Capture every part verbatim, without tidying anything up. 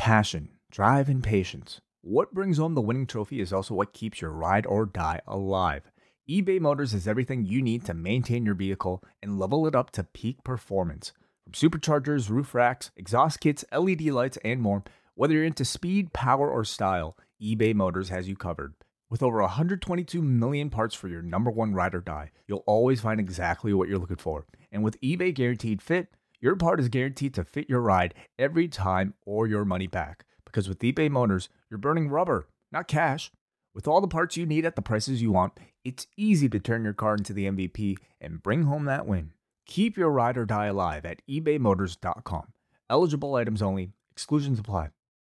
passion, drive, and patience. What brings home the winning trophy is also what keeps your ride or die alive. eBay Motors has everything you need to maintain your vehicle and level it up to peak performance. From superchargers, roof racks, exhaust kits, L E D lights, and more, whether you're into speed, power, or style, eBay Motors has you covered. With over one hundred twenty-two million parts for your number one ride or die, you'll always find exactly what you're looking for. And with eBay Guaranteed Fit, your part is guaranteed to fit your ride every time or your money back. Because with eBay Motors, you're burning rubber, not cash. With all the parts you need at the prices you want, it's easy to turn your car into the M V P and bring home that win. Keep your ride or die alive at ebay motors dot com. Eligible items only. Exclusions apply.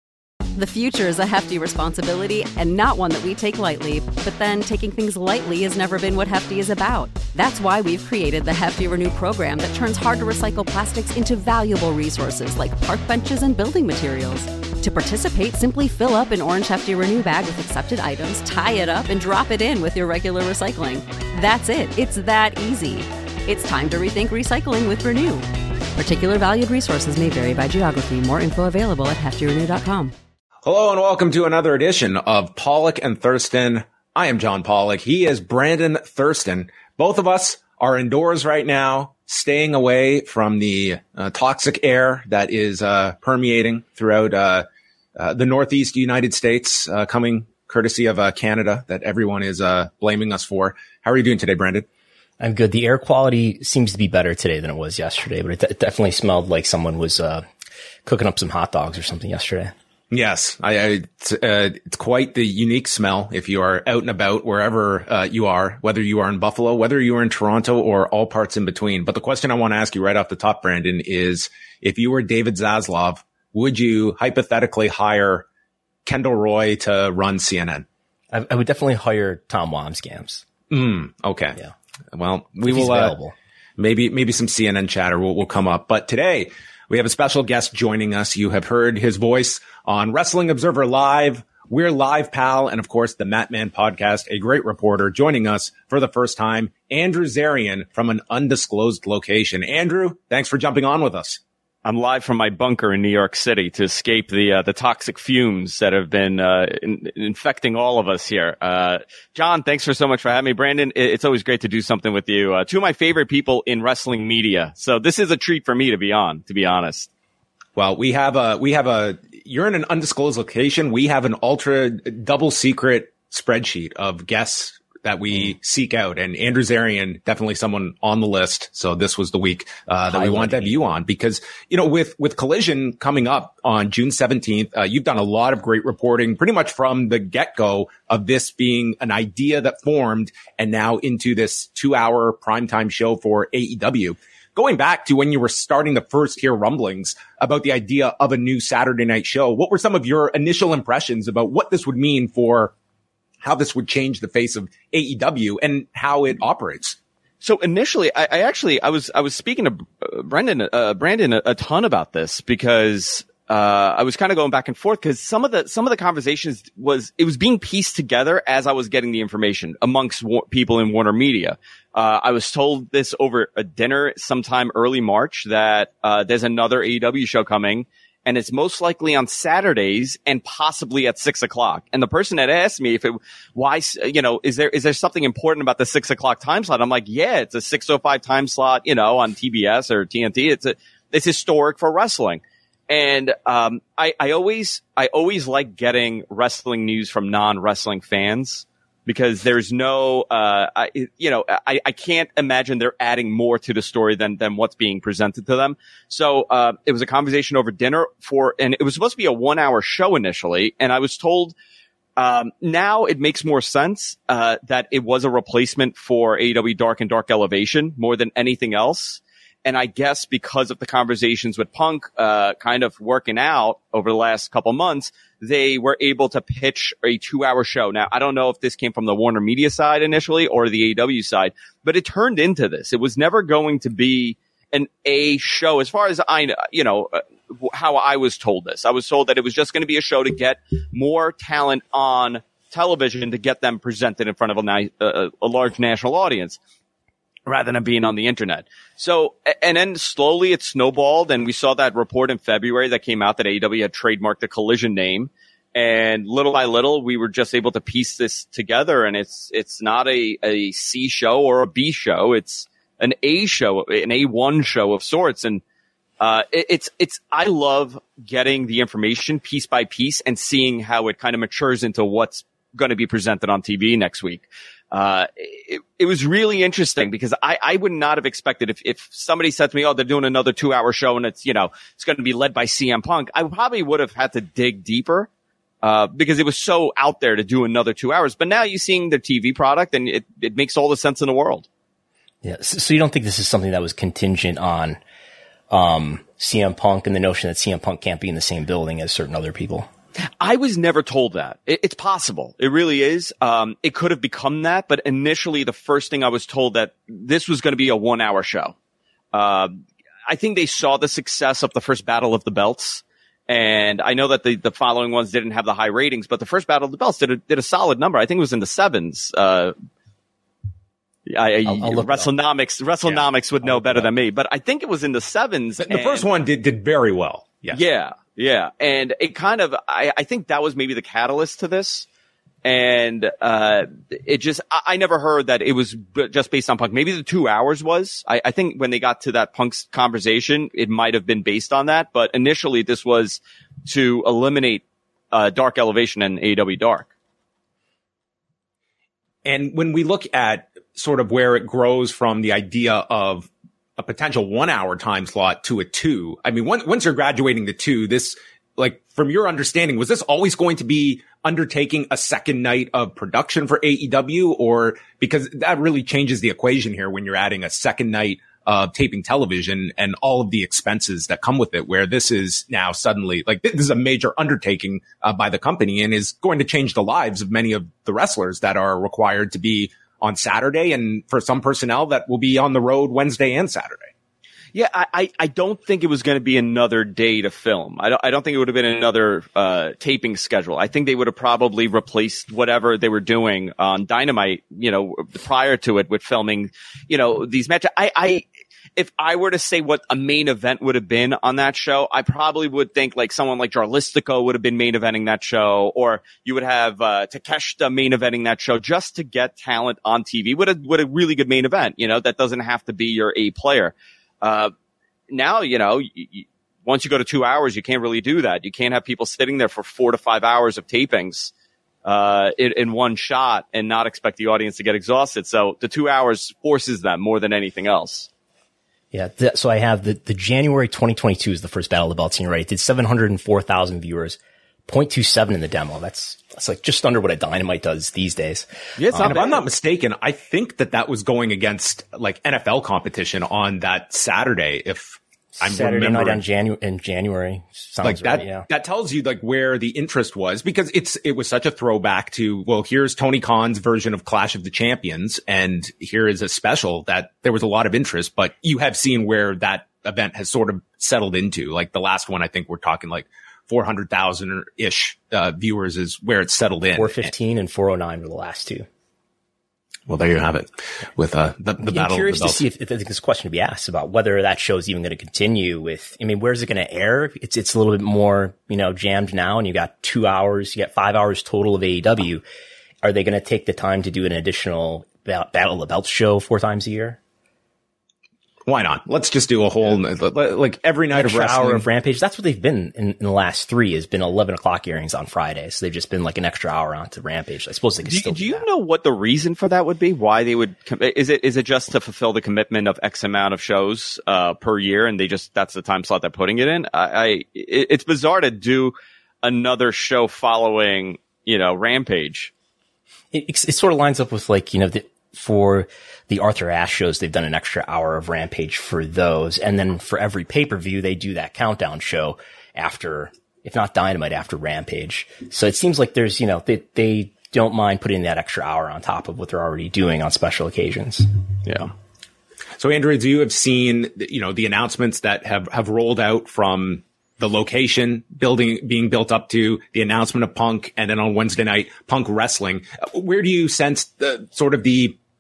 The future is a hefty responsibility and not one that we take lightly. But then taking things lightly has never been what Hefty is about. That's why we've created the Hefty Renew program that turns hard-to-recycle plastics into valuable resources like park benches and building materials. To participate, simply fill up an orange Hefty Renew bag with accepted items, tie it up, and drop it in with your regular recycling. That's it. It's that easy. It's time to rethink recycling with Renew. Particular valued resources may vary by geography. More info available at hefty renew dot com. Hello and welcome to another edition of Pollock and Thurston. I am John Pollock. He is Brandon Thurston. Both of us are indoors right now, staying away from the uh, toxic air that is uh, permeating throughout uh, uh, the Northeast United States, uh, coming courtesy of uh, Canada that everyone is uh, blaming us for. How are you doing today, Brandon? I'm good. The air quality seems to be better today than it was yesterday, but it, d- it definitely smelled like someone was uh, cooking up some hot dogs or something yesterday. Yes, I, I, it's, uh, it's quite the unique smell if you are out and about wherever uh, you are, whether you are in Buffalo, whether you are in Toronto, or all parts in between. But the question I want to ask you right off the top, Brandon, is if you were David Zaslav, would you hypothetically hire Kendall Roy to run C N N? I, I would definitely hire Tom Wambsgans. Mm, okay. Yeah. Well, we if will, uh, maybe, maybe some C N N chatter will, will come up. But today we have a special guest joining us. You have heard his voice on Wrestling Observer Live, We're Live Pal, and of course the Mat Man podcast, a great reporter joining us for the first time, Andrew Zarian from an undisclosed location. Andrew, thanks for jumping on with us. I'm live from my bunker in New York City to escape the uh, the toxic fumes that have been uh, in, infecting all of us here. Uh, John, thanks for so much for having me. Brandon, it's always great to do something with you. Uh, two of my favorite people in wrestling media. So this is a treat for me to be on, to be honest. Well, we have a, we have a, you're in an undisclosed location. We have an ultra double secret spreadsheet of guests that we mm. seek out, and Andrew Zarian, definitely someone on the list. So this was the week, uh, that we wanted to have you on because, you know, with, with Collision coming up on June seventeenth, uh, you've done a lot of great reporting pretty much from the get-go of this being an idea that formed and now into this two hour primetime show for A E W. Going back to when you were starting to first hear rumblings about the idea of a new Saturday night show, what were some of your initial impressions about what this would mean for how this would change the face of A E W and how it operates? So initially, I, I actually, I was, I was speaking to uh, Brendan, uh, Brandon a, a ton about this because, uh, I was kind of going back and forth because some of the, some of the conversations was, it was being pieced together as I was getting the information amongst wa- people in Warner Media. Uh, I was told this over a dinner sometime early March that, uh, there's another A E W show coming. And it's most likely on Saturdays and possibly at six o'clock. And the person had asked me if it, why, you know, is there, is there something important about the six o'clock time slot? I'm like, yeah, it's a six oh five time slot, you know, on T B S or T N T. It's a, it's historic for wrestling. And, um, I, I always, I always like getting wrestling news from non-wrestling fans because there's no, uh, I, you know, I, I can't imagine they're adding more to the story than, than what's being presented to them. So, uh, it was a conversation over dinner for, and it was supposed to be a one hour show initially. And I was told, um, now it makes more sense, uh, that it was a replacement for A E W Dark and Dark Elevation more than anything else. And I guess because of the conversations with Punk, uh, kind of working out over the last couple months, they were able to pitch a two hour show. Now, I don't know if this came from the Warner Media side initially or the A E W side, but it turned into this. It was never going to be an A show as far as I know, you know, uh, how I was told this. I was told that it was just going to be a show to get more talent on television to get them presented in front of a, ni- uh, a large national audience. rather than being on the internet. So, and then slowly it snowballed, and we saw that report in February that came out that A E W had trademarked the Collision name. And little by little, we were just able to piece this together, and it's it's not a, a C show or a B show. It's an A show, an A one show of sorts. And uh it, it's it's I love getting the information piece by piece and seeing how it kind of matures into what's going to be presented on T V next week. Uh it, it was really interesting because I, I would not have expected if, if somebody said to me, oh, they're doing another two hour show and it's, you know, it's going to be led by C M Punk. I probably would have had to dig deeper. Uh, because it was so out there to do another two hours. But now you're seeing their T V product and it, it makes all the sense in the world. Yeah. So you don't think this is something that was contingent on, um, C M Punk and the notion that C M Punk can't be in the same building as certain other people? I was never told that. It, it's possible. It really is. Um, it could have become that, but initially the first thing I was told that this was going to be a one hour show. Uh, I think they saw the success of the first Battle of the Belts. And I know that the, the following ones didn't have the high ratings, but the first Battle of the Belts did a, did a solid number. I think it was in the sevens. Uh, I, I'll, I'll WrestleNomics, WrestleNomics yeah, would know better than me, but I think it was in the sevens. The, the first one did, did very well. Yes. Yeah. Yeah. And it kind of, I, I think that was maybe the catalyst to this. And, uh, it just, I, I never heard that it was b- just based on Punk. Maybe the two hours was. I, I think when they got to that Punk's conversation, it might have been based on that. But initially, this was to eliminate, uh, Dark Elevation and A E W Dark. And when we look at sort of where it grows from the idea of a potential one hour time slot to a two, I mean, once, once you're graduating to two, this, like, from your understanding, was this always going to be undertaking a second night of production for A E W? Or because that really changes the equation here when you're adding a second night of taping television and all of the expenses that come with it, where this is now suddenly like this is a major undertaking uh, by the company and is going to change the lives of many of the wrestlers that are required to be on Saturday. And for some personnel that will be on the road Wednesday and Saturday. Yeah, I, I don't think it was going to be another day to film. I don't, I don't think it would have been another uh, taping schedule. I think they would have probably replaced whatever they were doing on Dynamite, you know, prior to it with filming, you know, these matches. I, I, if I were to say what a main event would have been on that show, I probably would think like someone like Jarlistico would have been main eventing that show, or you would have uh, Takeshita main eventing that show just to get talent on T V. With a, with a really good main event, you know, that doesn't have to be your A player. Uh, now, you know, y- y- once you go to two hours, you can't really do that. You can't have people sitting there for four to five hours of tapings, uh, in, in one shot and not expect the audience to get exhausted. So the two hours forces them more than anything else. Yeah. Th- so I have the, the January twenty twenty-two is the first Battle of the Belts, and you're right. It did seven hundred four thousand viewers, zero point two seven in the demo. That's, that's like just under what a Dynamite does these days. Yeah, it's not, um, if I'm not mistaken, I think that that was going against like N F L competition on that Saturday. If I'm Saturday night on Janu- in January. Sounds like that, right, yeah. That tells you like where the interest was, because it's, it was such a throwback to, well, here's Tony Khan's version of Clash of the Champions. And here is a special that there was a lot of interest, but you have seen where that event has sort of settled into. Like the last one, I think we're talking like four hundred thousand ish, uh, viewers is where it's settled in. four fifteen and four oh nine were the last two. Well, there you have it with, uh, the, the yeah, battle. I'm curious of the to see if, if this question to be asked about whether that show is even going to continue with, I mean, where's it going to air? It's, it's a little bit more, you know, jammed now, and you got two hours, you got five hours total of A E W. Are they going to take the time to do an additional Battle of the Belts show four times a year? Why not? Let's just do a whole, yeah. like every night extra of wrestling. hour of Rampage. That's what they've been in, in the last three, has been eleven o'clock earnings on Fridays. So they've just been like an extra hour onto Rampage. I suppose they could do, still do, do you that. know what the reason for that would be? Why they would, is it, is it just to fulfill the commitment of X amount of shows, uh, per year? And they just, that's the time slot they're putting it in. I, I it, it's bizarre to do another show following, you know, Rampage. It, it sort of lines up with like, you know, the, for the Arthur Ashe shows, they've done an extra hour of Rampage for those. And then for every pay-per-view, they do that countdown show after, if not Dynamite, after Rampage. So it seems like there's, you know, they, they don't mind putting that extra hour on top of what they're already doing on special occasions. Yeah. So Andrea, do you have seen, you know, the announcements that have, have rolled out from the location building being built up to the announcement of Punk, and then on Wednesday night, Punk wrestling? Where do you sense the sort of the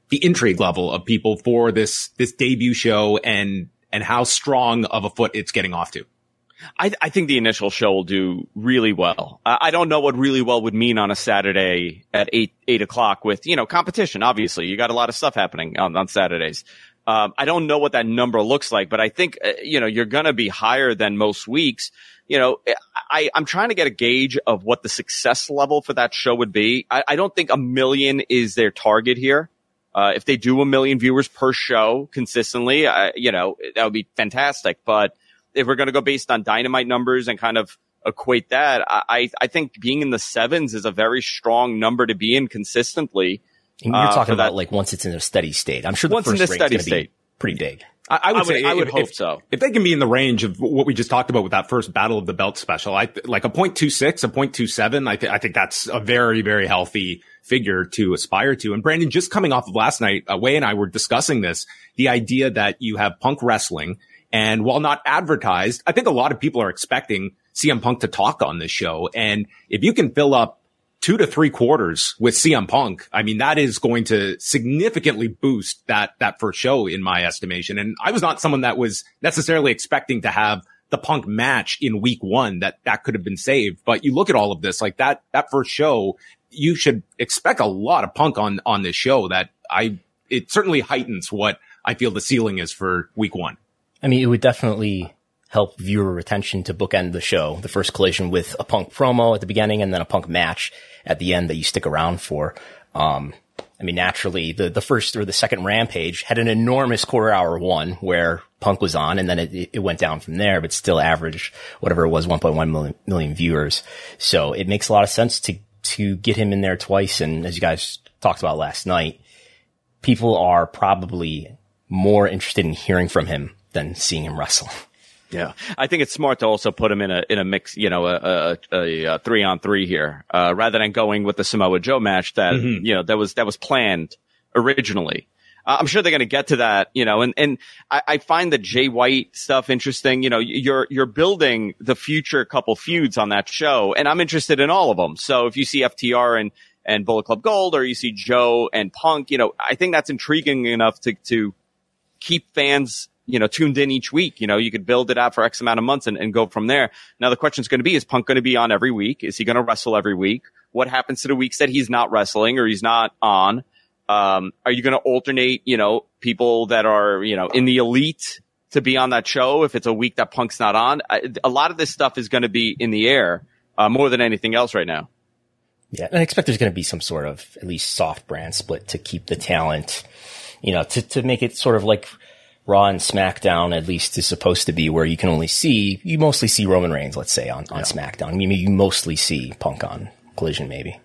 the intrigue level of people for this, this debut show and, and how strong of a foot it's getting off to? I, I think the initial show will do really well. I, I don't know what really well would mean on a Saturday at eight, eight o'clock with, you know, competition. Obviously, you got a lot of stuff happening on, on Saturdays. Um, I don't know what that number looks like, but I think, uh, you know, you're going to be higher than most weeks. You know, I, I'm trying to get a gauge of what the success level for that show would be. I, I don't think a million is their target here. Uh, if they do a million viewers per show consistently, I, you know, that would be fantastic. But if we're going to go based on Dynamite numbers and kind of equate that, I, I think being in the sevens is a very strong number to be in consistently. And you're talking uh, about that, like once it's in a steady state. I'm sure the once first in a steady state, pretty big. I, I would I would, say I would if, hope if, so. If they can be in the range of what we just talked about with that first Battle of the Belt special, I like a point two six, a point two seven. I, th- I think that's a very, very healthy figure to aspire to. And Brandon, just coming off of last night, uh, Wei and I were discussing this, the idea that you have Punk wrestling, and while not advertised, I think a lot of people are expecting C M Punk to talk on this show. And if you can fill up two to three quarters with C M Punk, I mean, that is going to significantly boost that, that first show in my estimation. And I was not someone that was necessarily expecting to have the Punk match in week one, that that could have been saved. But you look at all of this, like that, that first show, you should expect a lot of Punk on, on this show. That I, it certainly heightens what I feel the ceiling is for week one. I mean, it would definitely help viewer retention to bookend the show. The first collision with a Punk promo at the beginning and then a Punk match at the end that you stick around for. Um, I mean, naturally, the, the first or the second Rampage had an enormous quarter hour one where Punk was on, and then it, it went down from there, but still averaged whatever it was, one point one million, million viewers. So it makes a lot of sense to, to get him in there twice. And as you guys talked about last night, people are probably more interested in hearing from him than seeing him wrestle. Yeah, I think it's smart to also put him in a in a mix, you know, a, a, a three on three here, uh, rather than going with the Samoa Joe match that mm-hmm. you know that was that was planned originally. Uh, I'm sure they're going to get to that, you know, and and I, I find the Jay White stuff interesting. You know, you're you're building the future couple feuds on that show, and I'm interested in all of them. So if you see F T R and and Bullet Club Gold, or you see Joe and Punk, you know, I think that's intriguing enough to to keep fans, you know, tuned in each week. You know, you could build it out for X amount of months and, and go from there. Now the question is going to be, is Punk going to be on every week? Is he going to wrestle every week? What happens to the weeks that he's not wrestling or he's not on? Um, are you going to alternate, you know, people that are, you know, in the elite to be on that show if it's a week that Punk's not on? I, a lot of this stuff is going to be in the air, uh, more than anything else right now. Yeah. And I expect there's going to be some sort of at least soft brand split to keep the talent, you know, to, to make it sort of like Raw and SmackDown at least is supposed to be, where you can only see, you mostly see Roman Reigns, let's say, on, on yeah. SmackDown. I mean, you mostly see Punk on Collision, maybe.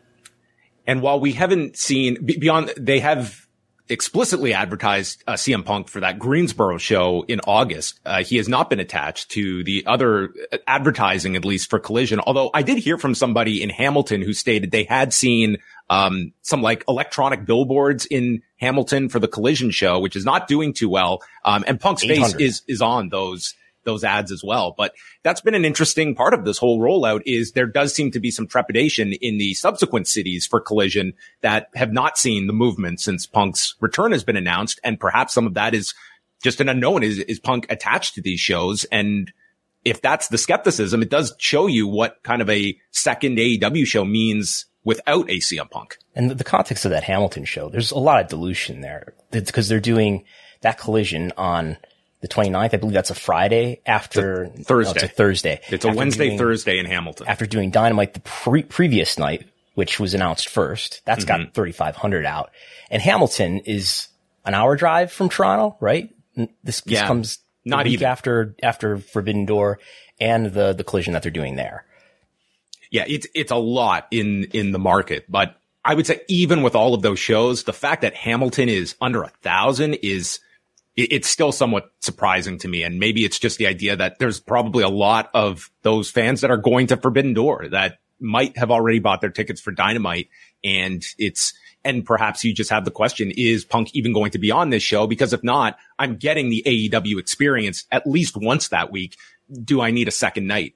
And while we haven't seen, beyond, they have explicitly advertised uh, C M Punk for that Greensboro show in August. Uh, he has not been attached to the other advertising, at least for Collision. Although I did hear from somebody in Hamilton who stated they had seen um some like electronic billboards in Hamilton for the Collision show, which is not doing too well. Um and Punk's face is is on those those ads as well. But that's been an interesting part of this whole rollout, is there does seem to be some trepidation in the subsequent cities for Collision that have not seen the movement since Punk's return has been announced. And perhaps some of that is just an unknown. Is, is Punk attached to these shows? And if that's the skepticism, it does show you what kind of a second A E W show means without a C M Punk. And the context of that Hamilton show, there's a lot of dilution there because they're doing that Collision on the twenty-ninth. I believe that's a Friday after it's a Thursday. No, it's a Thursday. It's a Wednesday, doing, Thursday in Hamilton. After doing Dynamite the pre- previous night, which was announced first, that's mm-hmm. got thirty-five hundred out. And Hamilton is an hour drive from Toronto, right? This, this yeah, comes not a week even. after after Forbidden Door and the the Collision that they're doing there. Yeah, it's it's a lot in in the market, but I would say even with all of those shows, the fact that Hamilton is under a thousand is it, it's still somewhat surprising to me. And maybe it's just the idea that there's probably a lot of those fans that are going to Forbidden Door that might have already bought their tickets for Dynamite, and it's and perhaps you just have the question: is Punk even going to be on this show? Because if not, I'm getting the A E W experience at least once that week. Do I need a second night?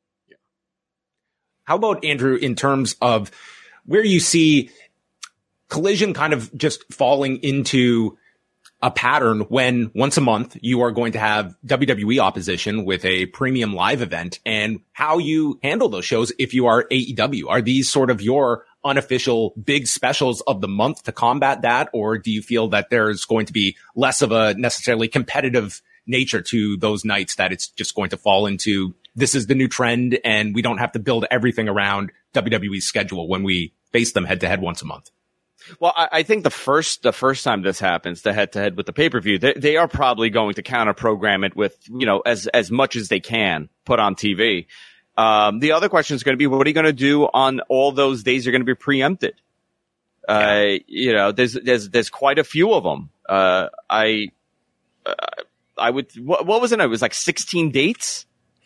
How about, Andrew, in terms of where you see Collision kind of just falling into a pattern when once a month you are going to have W W E opposition with a premium live event, and how you handle those shows if you are A E W. Are these sort of your unofficial big specials of the month to combat that? Or do you feel that there's going to be less of a necessarily competitive nature to those nights, that it's just going to fall into this is the new trend and we don't have to build everything around W W E's schedule when we face them head to head once a month? Well, I, I think the first the first time this happens, the head to head with the pay per view, they, they are probably going to counter program it with, you know, as as much as they can put on T V. Um, the other question is going to be, what are you going to do on all those days you're going to be preempted? Uh, yeah. You know, there's there's there's quite a few of them. Uh, I uh, I would what, what was it? It was like sixteen dates.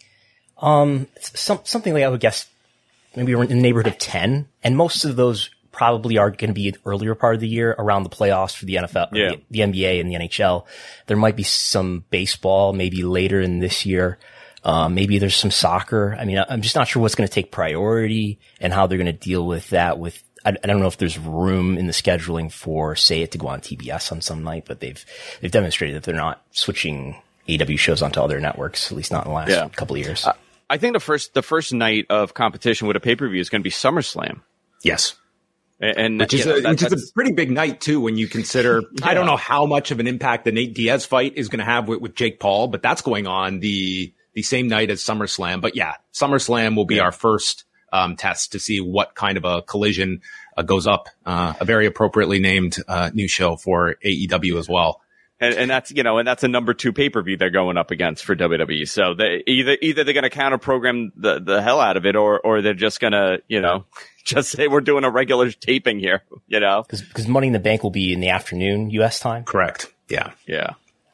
Um, some something like I would guess maybe we're in the neighborhood of ten, and most of those probably are going to be an earlier part of the year around the playoffs for the N F L, yeah. the, the N B A and the N H L. There might be some baseball maybe later in this year. Um, maybe there's some soccer. I mean, I'm just not sure what's going to take priority and how they're going to deal with that. With, I, I don't know if there's room in the scheduling for, say, it to go on T B S on some night, but they've, they've demonstrated that they're not switching A E W shows onto other networks, at least not in the last yeah. couple of years. Uh, I think the first, the first night of competition with a pay-per-view is going to be SummerSlam. Yes. And, which is, you know, a, that, which is a pretty big night too, when you consider, yeah. I don't know how much of an impact the Nate Diaz fight is going to have with, with Jake Paul, but that's going on the, the same night as SummerSlam. But yeah, SummerSlam will be yeah. our first, um, test to see what kind of a collision uh, goes up, uh, a very appropriately named, uh, new show for A E W as well. And, and that's, you know, and that's a number two pay-per-view they're going up against for W W E. So they either, either they're going to counter program the, the hell out of it, or, or they're just going to, you know, just say we're doing a regular taping here, you know, because, because Money in the Bank will be in the afternoon U S time. Correct. Yeah. Yeah.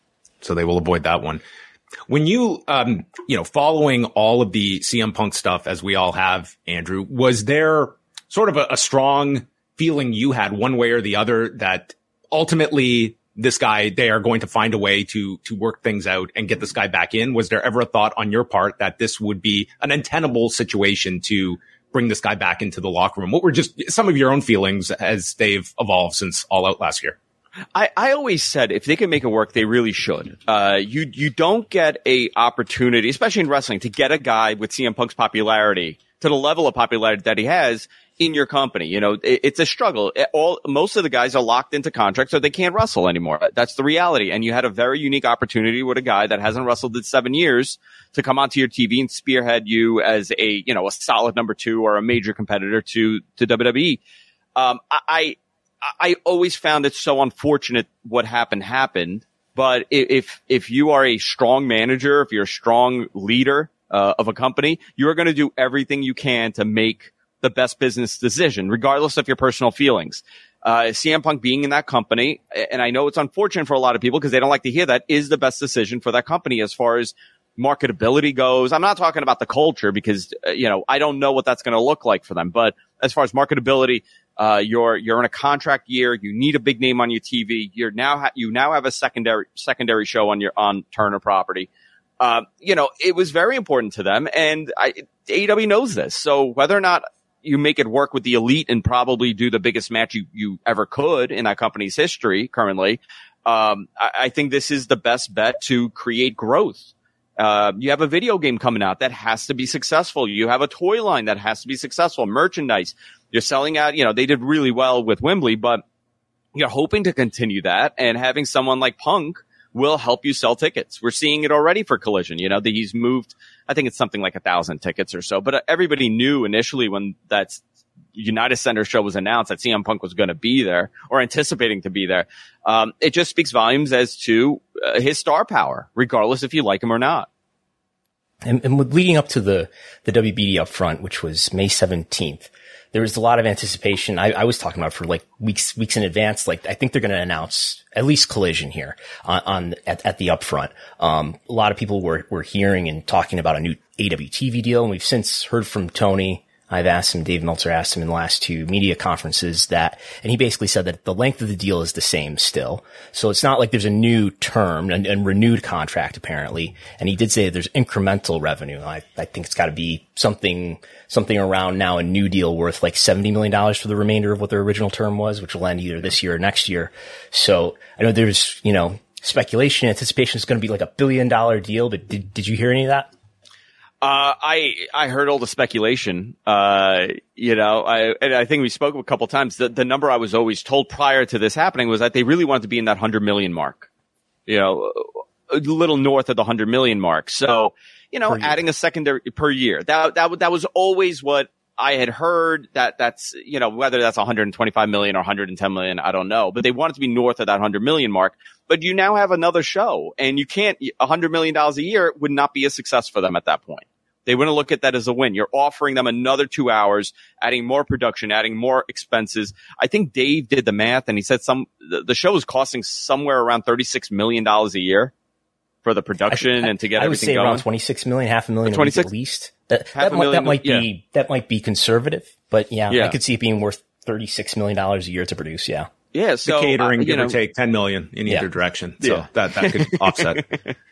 So they will avoid that one. When you, um, you know, following all of the C M Punk stuff, as we all have, Andrew, was there sort of a, a strong feeling you had one way or the other that ultimately this guy, they are going to find a way to, to work things out and get this guy back in? Was there ever a thought on your part that this would be an untenable situation to bring this guy back into the locker room? What were just some of your own feelings as they've evolved since All Out last year? I, I always said if they can make it work, they really should. Uh, you, you don't get a opportunity, especially in wrestling, to get a guy with C M Punk's popularity to the level of popularity that he has in your company. You know, it, it's a struggle. It, all, most of the guys are locked into contracts, so they can't wrestle anymore. That's the reality. And you had a very unique opportunity with a guy that hasn't wrestled in seven years to come onto your T V and spearhead you as a, you know, a solid number two or a major competitor to, to W W E. Um, I, I always found it so unfortunate what happened happened. But if, if you are a strong manager, if you're a strong leader, uh, of a company, you're going to do everything you can to make the best business decision, regardless of your personal feelings. Uh, C M Punk being in that company, and I know it's unfortunate for a lot of people because they don't like to hear that, is the best decision for that company as far as marketability goes. I'm not talking about the culture because, uh, you know, I don't know what that's going to look like for them. But as far as marketability, uh, you're, you're in a contract year. You need a big name on your T V. You're now, ha- you now have a secondary, secondary show on your, on Turner property. Uh, you know, it was very important to them, and I, A E W knows this. So whether or not you make it work with the elite and probably do the biggest match you, you ever could in that company's history currently, um, I, I think this is the best bet to create growth. Uh, you have a video game coming out that has to be successful. You have a toy line that has to be successful. Merchandise. You're selling out, you know, they did really well with Wembley, but you're hoping to continue that, and having someone like Punk will help you sell tickets. We're seeing it already for Collision. You know, that he's moved, I think it's something like a thousand tickets or so, but everybody knew initially when that United Center show was announced that C M Punk was going to be there, or anticipating to be there. Um, it just speaks volumes as to uh, his star power, regardless if you like him or not. And, and with leading up to the, the W B D upfront, which was May seventeenth, there was a lot of anticipation. I, I was talking about for like weeks, weeks in advance. Like, I think they're going to announce at least Collision here on, on at, at the upfront. Um, a lot of people were, were hearing and talking about a new A E W T V deal. And we've since heard from Tony, I've asked him, Dave Meltzer asked him in the last two media conferences that, and he basically said that the length of the deal is the same still. So it's not like there's a new term and, and renewed contract apparently. And he did say that there's incremental revenue. I, I think it's got to be something, something around now a new deal worth like seventy million dollars for the remainder of what their original term was, which will end either this year or next year. So I know there's, you know, speculation, anticipation is going to be like a billion dollar deal, but did, did you hear any of that? Uh, I, I heard all the speculation, uh, you know, I, and I think we spoke a couple times. The, the number I was always told prior to this happening was that they really wanted to be in that hundred million mark, you know, a little north of the hundred million mark. So, you know, adding a secondary per year, that, that, that was always what I had heard. That that's, you know, whether that's one hundred twenty-five million or one hundred ten million, I don't know, but they wanted to be north of that hundred million mark. But you now have another show and you can't, a hundred million dollars a year would not be a success for them at that point. They wouldn't look at that as a win. You're offering them another two hours, adding more production, adding more expenses. I think Dave did the math and he said some, the, the show is costing somewhere around thirty-six million dollars a year for the production I, I, and to get I everything going. I would say going. around twenty-six million, half a million twenty-six at least. That, that, might, that might be, yeah. that might be conservative, but yeah, yeah, I could see it being worth thirty-six million dollars a year to produce. Yeah. Yeah. So the catering, uh, give know, or take ten million in either yeah. direction. So yeah. that, that could offset.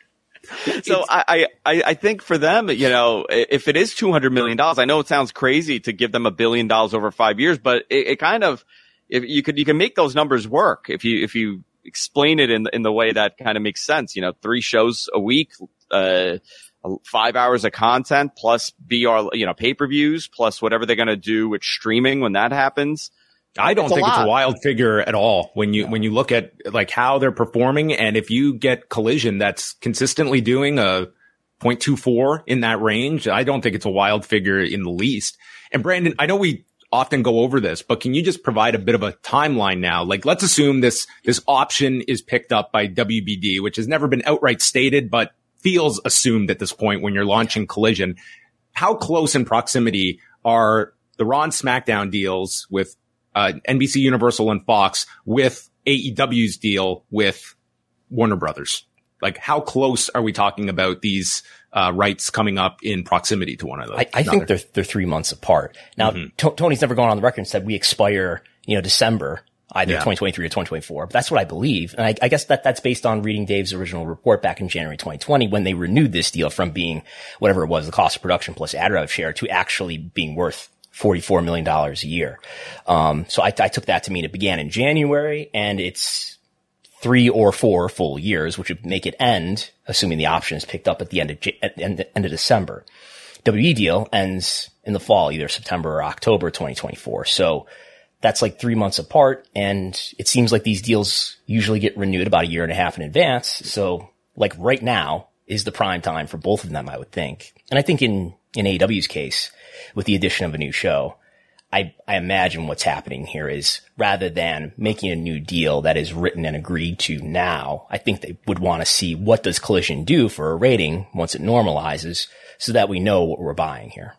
So I, I, I think for them, you know, if it is two hundred million dollars, I know it sounds crazy to give them a billion dollars over five years, but it, it kind of, if you could, you can make those numbers work if you, if you explain it in, in the way that kind of makes sense. You know, three shows a week, uh, five hours of content plus B R, you know, pay-per-views plus whatever they're going to do with streaming when that happens. I don't it's think a it's a wild figure at all when you, yeah. when you look at like how they're performing. And if you get Collision that's consistently doing a zero point two four in that range, I don't think it's a wild figure in the least. And Brandon, I know we often go over this, but can you just provide a bit of a timeline now? Like, let's assume this, this option is picked up by W B D, which has never been outright stated, but feels assumed at this point when you're launching Collision. How close in proximity are the Raw and SmackDown deals with Uh, N B C Universal and Fox with A E W's deal with Warner Brothers? Like, how close are we talking about these uh, rights coming up in proximity to one another? I, I think they're they're three months apart. Now, mm-hmm. T- Tony's never gone on the record and said we expire, you know, December, either yeah. twenty twenty-three or twenty twenty-four. But that's what I believe, and I, I guess that that's based on reading Dave's original report back in January twenty twenty when they renewed this deal from being whatever it was, the cost of production plus ad rev share, to actually being worth forty-four million dollars a year. Um, so I, I took that to mean it began in January and it's three or four full years, which would make it end, assuming the option is picked up at the end of, at the end, end of December. W W E deal ends in the fall, either September or October twenty twenty-four. So that's like three months apart. And it seems like these deals usually get renewed about a year and a half in advance. So like right now is the prime time for both of them, I would think. And I think in, in A E W's case, with the addition of a new show, I, I imagine what's happening here is rather than making a new deal that is written and agreed to now, I think they would want to see what does Collision do for a rating once it normalizes so that we know what we're buying here.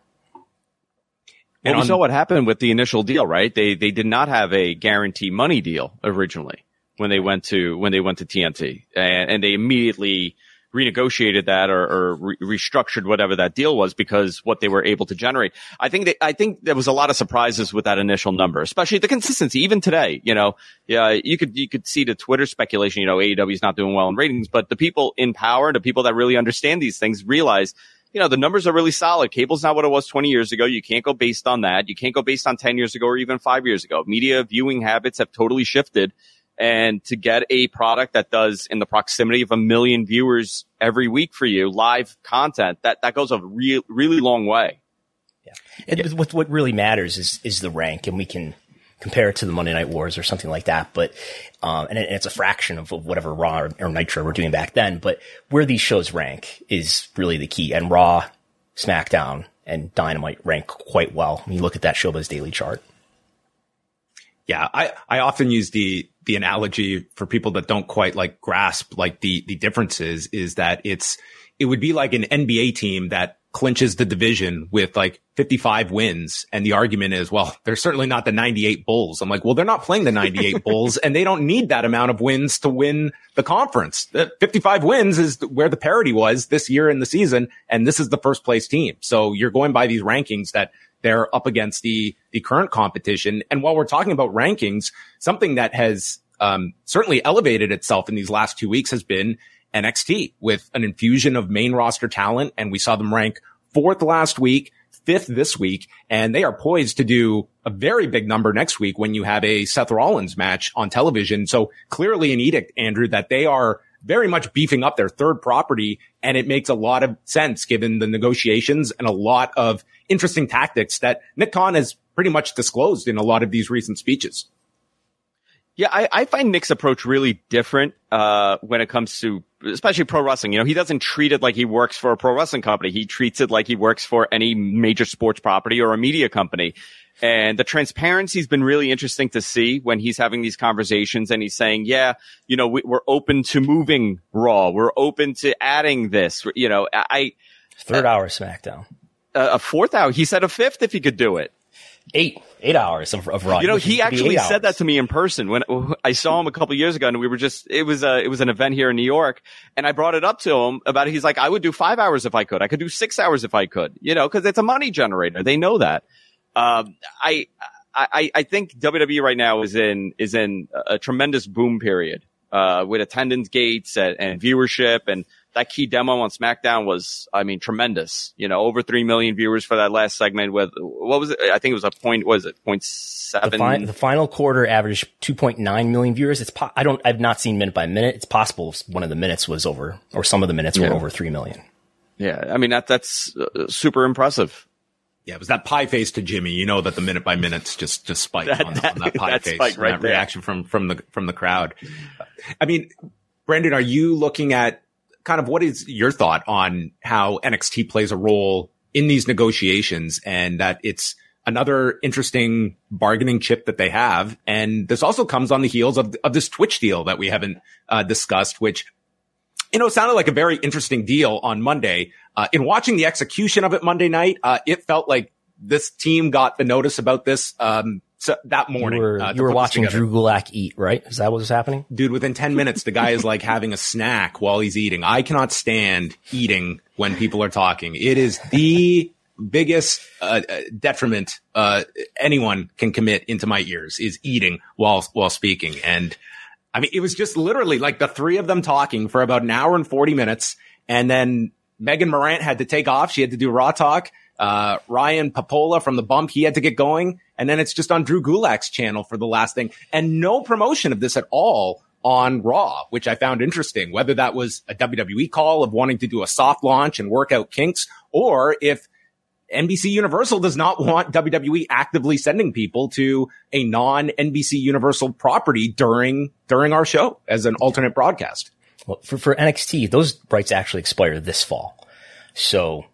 Well, we saw what happened with the initial deal, right? They, they did not have a guarantee money deal originally when they went to, when they went to T N T, and, and they immediately renegotiated that or, or re- restructured whatever that deal was because what they were able to generate. I think they, I think there was a lot of surprises with that initial number, especially the consistency. Even today, you know, yeah, you could, you could see the Twitter speculation, you know, A E W is not doing well in ratings, but the people in power, the people that really understand these things realize, you know, the numbers are really solid. Cable's not what it was twenty years ago. You can't go based on that. You can't go based on ten years ago or even five years ago. Media viewing habits have totally shifted. And to get a product that does in the proximity of a million viewers every week for you, live content, that, that goes a real, really long way. Yeah. And yeah. What, what really matters is, is the rank, and we can compare it to the Monday Night Wars or something like that. But, um, and, it, and it's a fraction of, of whatever Raw or, or Nitro were doing back then. But where these shows rank is really the key. And Raw, SmackDown, and Dynamite rank quite well when you look at that Showbuzz Daily chart. Yeah, I, I often use the, the analogy for people that don't quite like grasp like the, the differences is that it's, it would be like an N B A team that clinches the division with like fifty-five wins. And the argument is, well, they're certainly not the ninety-eight Bulls. I'm like, well, they're not playing the ninety-eight Bulls and they don't need that amount of wins to win the conference. The fifty-five wins is where the parity was this year in the season. And this is the first place team. So you're going by these rankings that they're up against the, the current competition. And while we're talking about rankings, something that has, um, certainly elevated itself in these last two weeks has been N X T with an infusion of main roster talent. And we saw them rank fourth last week, fifth this week, and they are poised to do a very big number next week when you have a Seth Rollins match on television. So clearly an edict, Andrew, that they are very much beefing up their third property. And it makes a lot of sense given the negotiations and a lot of interesting tactics that Nick Khan has pretty much disclosed in a lot of these recent speeches. Yeah, I, I find Nick's approach really different uh when it comes to especially pro wrestling. You know, he doesn't treat it like he works for a pro wrestling company. He treats it like he works for any major sports property or a media company. And the transparency's been really interesting to see when he's having these conversations and he's saying, yeah, you know, we, we're open to moving Raw. We're open to adding this. You know, I, third uh, hour SmackDown, uh, a fourth hour. He said a fifth if he could do it. Eight, eight hours of, of Raw. You know, he actually said hours. that to me in person when I saw him a couple years ago, and we were just, it was a, it was an event here in New York, and I brought it up to him about it. He's like, I would do five hours if I could. I could do six hours if I could, you know, cause it's a money generator. They know that. Um, I, I, I think W W E right now is in, is in a tremendous boom period, uh, with attendance gates and, and viewership, and that key demo on SmackDown was, I mean, tremendous. You know, over three million viewers for that last segment with, what was it? I think it was a point, what was it? Point seven? The, fi- the final quarter averaged two point nine million viewers. It's, po- I don't, I've not seen minute by minute. It's possible one of the minutes was over, or some of the minutes yeah. were over three million. Yeah. I mean, that, that's uh, super impressive. Yeah, it was that pie face to Jimmy. You know that the minute by minutes just, just spiked that, on, that, on that pie that face, spike right that there. reaction from, from the, from the crowd. I mean, Brendan, are you looking at kind of what is your thought on how N X T plays a role in these negotiations, and that it's another interesting bargaining chip that they have? And this also comes on the heels of, of this Twitch deal that we haven't uh, discussed, which, you know, sounded like a very interesting deal on Monday. Uh, in watching the execution of it Monday night, uh, it felt like this team got the notice about this, um, so that morning. You were, uh, you were watching Drew Gulak eat, right? Is that what was happening? Dude, within ten minutes, the guy is like having a snack while he's eating. I cannot stand eating when people are talking. It is the biggest uh, detriment uh, anyone can commit into my ears, is eating while while speaking. And I mean, it was just literally like the three of them talking for about an hour and forty minutes. And then Megan Morant had to take off. She had to do Raw Talk. Uh, Ryan Papola from The Bump, he had to get going. And then it's just on Drew Gulak's channel for the last thing. And no promotion of this at all on Raw, which I found interesting, whether that was a W W E call of wanting to do a soft launch and work out kinks, or if N B C Universal does not want W W E actively sending people to a non-N B C Universal property during, during our show as an alternate broadcast. Well, for, for N X T, those rights actually expire this fall. So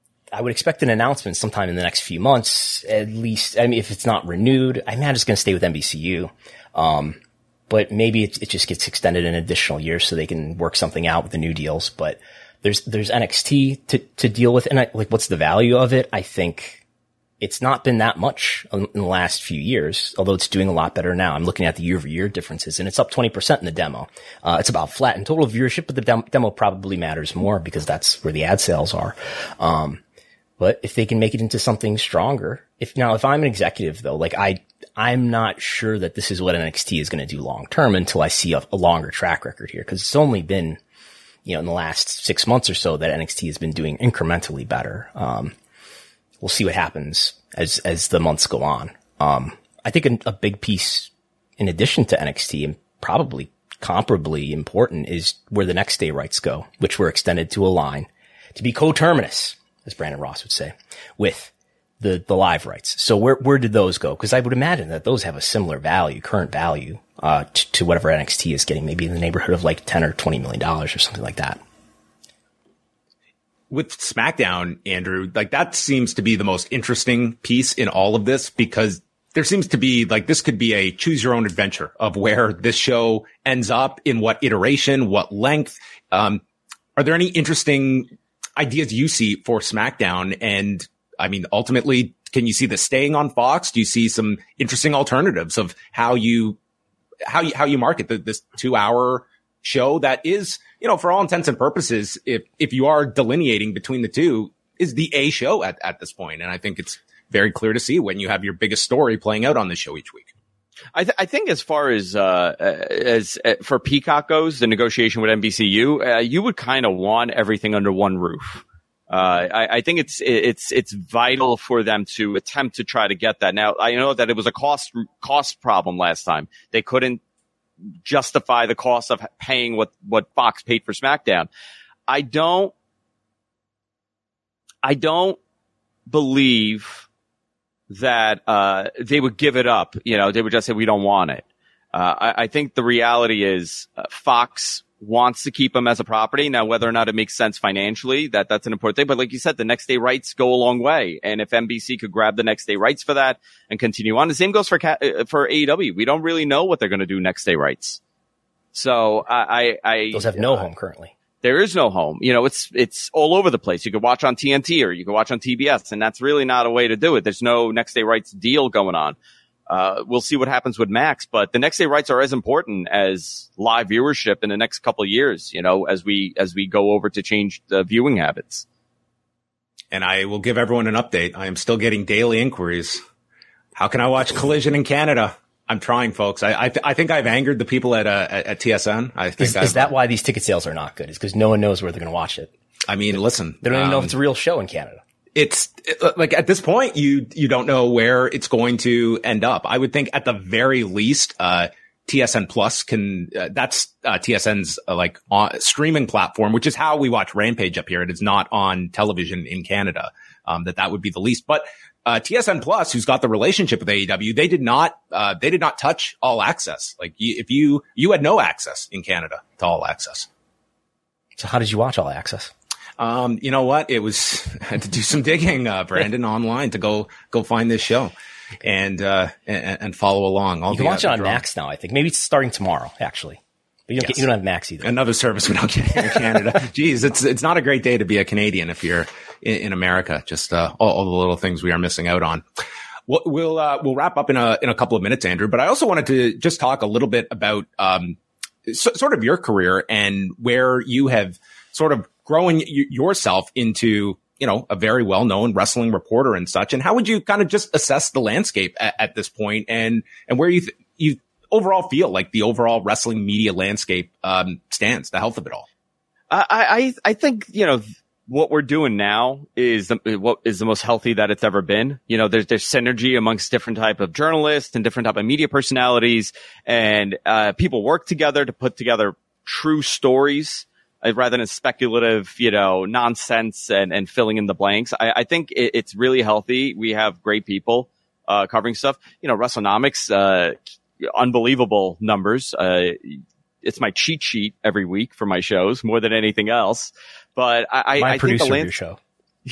I would expect an announcement sometime in the next few months, at least. I mean, if it's not renewed, I imagine it's going to stay with N B C U. Um, but maybe it, it just gets extended an additional year so they can work something out with the new deals. But there's, there's N X T to, to deal with. And I, like, what's the value of it? I think it's not been that much in the last few years, although it's doing a lot better now. I'm looking at the year over year differences, and it's up twenty percent in the demo. Uh, it's about flat in total viewership, but the dem- demo probably matters more because that's where the ad sales are. Um, But if they can make it into something stronger, if now, if I'm an executive though, like I, I'm not sure that this is what N X T is going to do long term until I see a, a longer track record here. Cause it's only been, you know, in the last six months or so that N X T has been doing incrementally better. Um, we'll see what happens as, as the months go on. Um, I think a, a big piece in addition to N X T, and probably comparably important, is where the next day rights go, which were extended to a line to be coterminous, as Brandon Ross would say, with the, the live rights. So where, where did those go? Cause I would imagine that those have a similar value, current value, uh, to, to whatever N X T is getting, maybe in the neighborhood of like ten or twenty million dollars or something like that. With SmackDown, Andrew, like that seems to be the most interesting piece in all of this, because there seems to be like, this could be a choose your own adventure of where this show ends up, in what iteration, what length. Um, are there any interesting ideas you see for SmackDown? And I mean, ultimately, can you see this staying on Fox? Do you see some interesting alternatives of how you, how you, how you market the, this two hour show that is, you know, for all intents and purposes, if, if you are delineating between the two, is the A show at, at this point. And I think it's very clear to see when you have your biggest story playing out on the show each week. I, th- I think as far as uh, as uh, for Peacock goes, the negotiation with N B C U, uh, you would kind of want everything under one roof. Uh, I, I think it's it's it's vital for them to attempt to try to get that. Now, I know that it was a cost cost problem last time. They couldn't justify the cost of paying what what Fox paid for SmackDown. I don't I don't believe that uh they would give it up. You know, they would just say we don't want it. Uh, I, I think the reality is uh, Fox wants to keep them as a property. Now, whether or not it makes sense financially, that that's an important thing. But like you said, the next day rights go a long way. And if N B C could grab the next day rights for that and continue on, the same goes for uh, for A E W. We don't really know what they're going to do next day rights. So I, I, I those have no uh, home currently. There is no home. You know, it's, it's all over the place. You could watch on T N T or you could watch on T B S, and that's really not a way to do it. There's no next day rights deal going on. Uh, we'll see what happens with Max, but the next day rights are as important as live viewership in the next couple of years, you know, as we, as we go over to change the viewing habits. And I will give everyone an update. I am still getting daily inquiries. How can I watch Collision in Canada? I'm trying, folks. I I, th- I think I've angered the people at uh, at, at T S N. I think is, is that why these ticket sales are not good? Is because no one knows where they're going to watch it. I mean, listen, they don't even um, know if it's a real show in Canada. It's it, like at this point, you you don't know where it's going to end up. I would think at the very least, uh, T S N Plus can. Uh, that's uh, T S N's uh, like on, streaming platform, which is how we watch Rampage up here. It is not on television in Canada. Um, that that would be the least, but. Uh, T S N Plus, who's got the relationship with A E W, they did not, uh, they did not touch All Access. Like y- if you, you had no access in Canada to All Access. So how did you watch All Access? Um, you know what? It was, I had to do some digging, uh, Brandon, online to go, go find this show and, uh, and, and follow along. All you can the, watch uh, it on drama. Max now, I think. Maybe it's starting tomorrow, actually. But you don't, Yes. get, you don't have Max either. Another service we don't get here in Canada. Jeez, it's, it's not a great day to be a Canadian if you're in, in America. Just, uh, all, all the little things we are missing out on. We'll, we'll, uh, we'll wrap up in a, in a couple of minutes, Andrew, but I also wanted to just talk a little bit about, um, so, sort of your career and where you have sort of grown y- yourself into, you know, a very well-known wrestling reporter and such. And how would you kind of just assess the landscape at, at this point and, and where you, th- you, overall feel like the overall wrestling media landscape um, stands, the health of it all? I, I, I think, you know, what we're doing now is the, what is the most healthy that it's ever been. You know, there's, there's synergy amongst different type of journalists and different type of media personalities, and uh, people work together to put together true stories uh, rather than speculative, you know, nonsense and, and filling in the blanks. I, I think it, it's really healthy. We have great people uh, covering stuff. You know, WrestleNomics, uh, unbelievable numbers. Uh, it's my cheat sheet every week for my shows more than anything else. But I, my I producer think the of land- your show.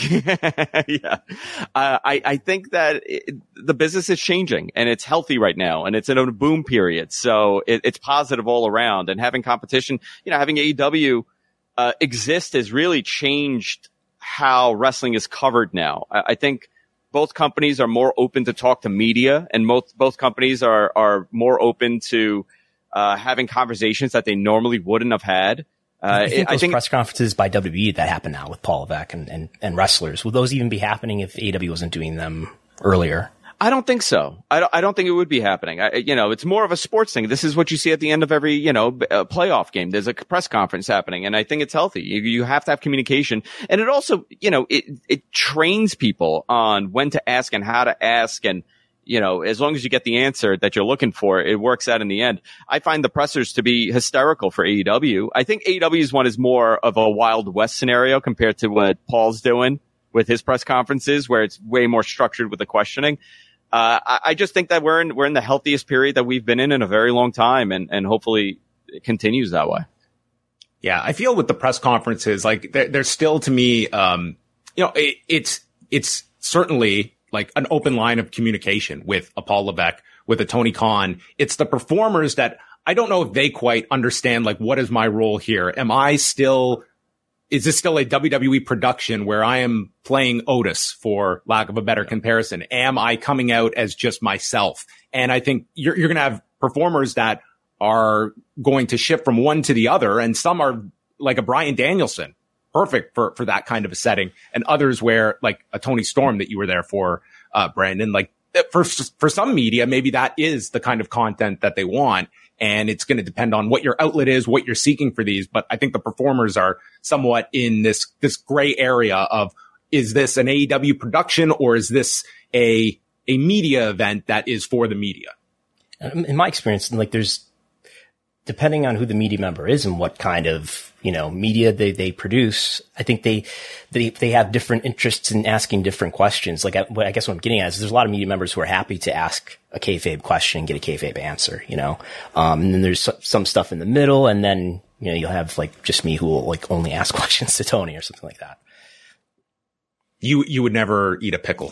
yeah. Uh, I, I think that it, the business is changing and it's healthy right now and it's in a boom period. So it, it's positive all around, and having competition, you know, having A E W, uh, exist has really changed how wrestling is covered now. I, I think both companies are more open to talk to media, and both, both companies are, are more open to, uh, having conversations that they normally wouldn't have had. Uh, I think I those think press conferences by W W E that happen now with Paul Levesque and, and, and wrestlers, will those even be happening if A E W wasn't doing them earlier? I don't think so. I don't, I don't think it would be happening. I, you know, it's more of a sports thing. This is what you see at the end of every, you know, uh, playoff game. There's a press conference happening, and I think it's healthy. You, you have to have communication. And it also, you know, it, it trains people on when to ask and how to ask. And, you know, as long as you get the answer that you're looking for, it works out in the end. I find the pressers to be hysterical for A E W. I think A E W's one is more of a Wild West scenario compared to what Paul's doing with his press conferences, where it's way more structured with the questioning. Uh, I, I just think that we're in, we're in the healthiest period that we've been in in a very long time, and, and hopefully it continues that way. Yeah, I feel with the press conferences, like they're, they're still to me, um, you know, it, it's, it's certainly like an open line of communication with a Paul Levesque, with a Tony Khan. It's the performers that I don't know if they quite understand, like, what is my role here? Am I still, is this still a W W E production where I am playing Otis, for lack of a better comparison? Am I coming out as just myself? And I think you're, you're going to have performers that are going to shift from one to the other. And some are like a Bryan Danielson perfect for, for that kind of a setting. And others where like a Tony Storm that you were there for, uh, Brandon, like for, for some media, maybe that is the kind of content that they want. And it's going to depend on what your outlet is, what you're seeking for these. But I think the performers are somewhat in this, this gray area of, is this an A E W production or is this a, a media event that is for the media? In my experience, like there's, depending on who the media member is and what kind of, you know, media they, they produce, I think they, they, they have different interests in asking different questions. Like, I, I guess what I'm getting at is there's a lot of media members who are happy to ask a kayfabe question and get a kayfabe answer, you know? Um, and then there's some stuff in the middle, and then, you know, you'll have like just me who will like only ask questions to Tony or something like that. You, you would never eat a pickle.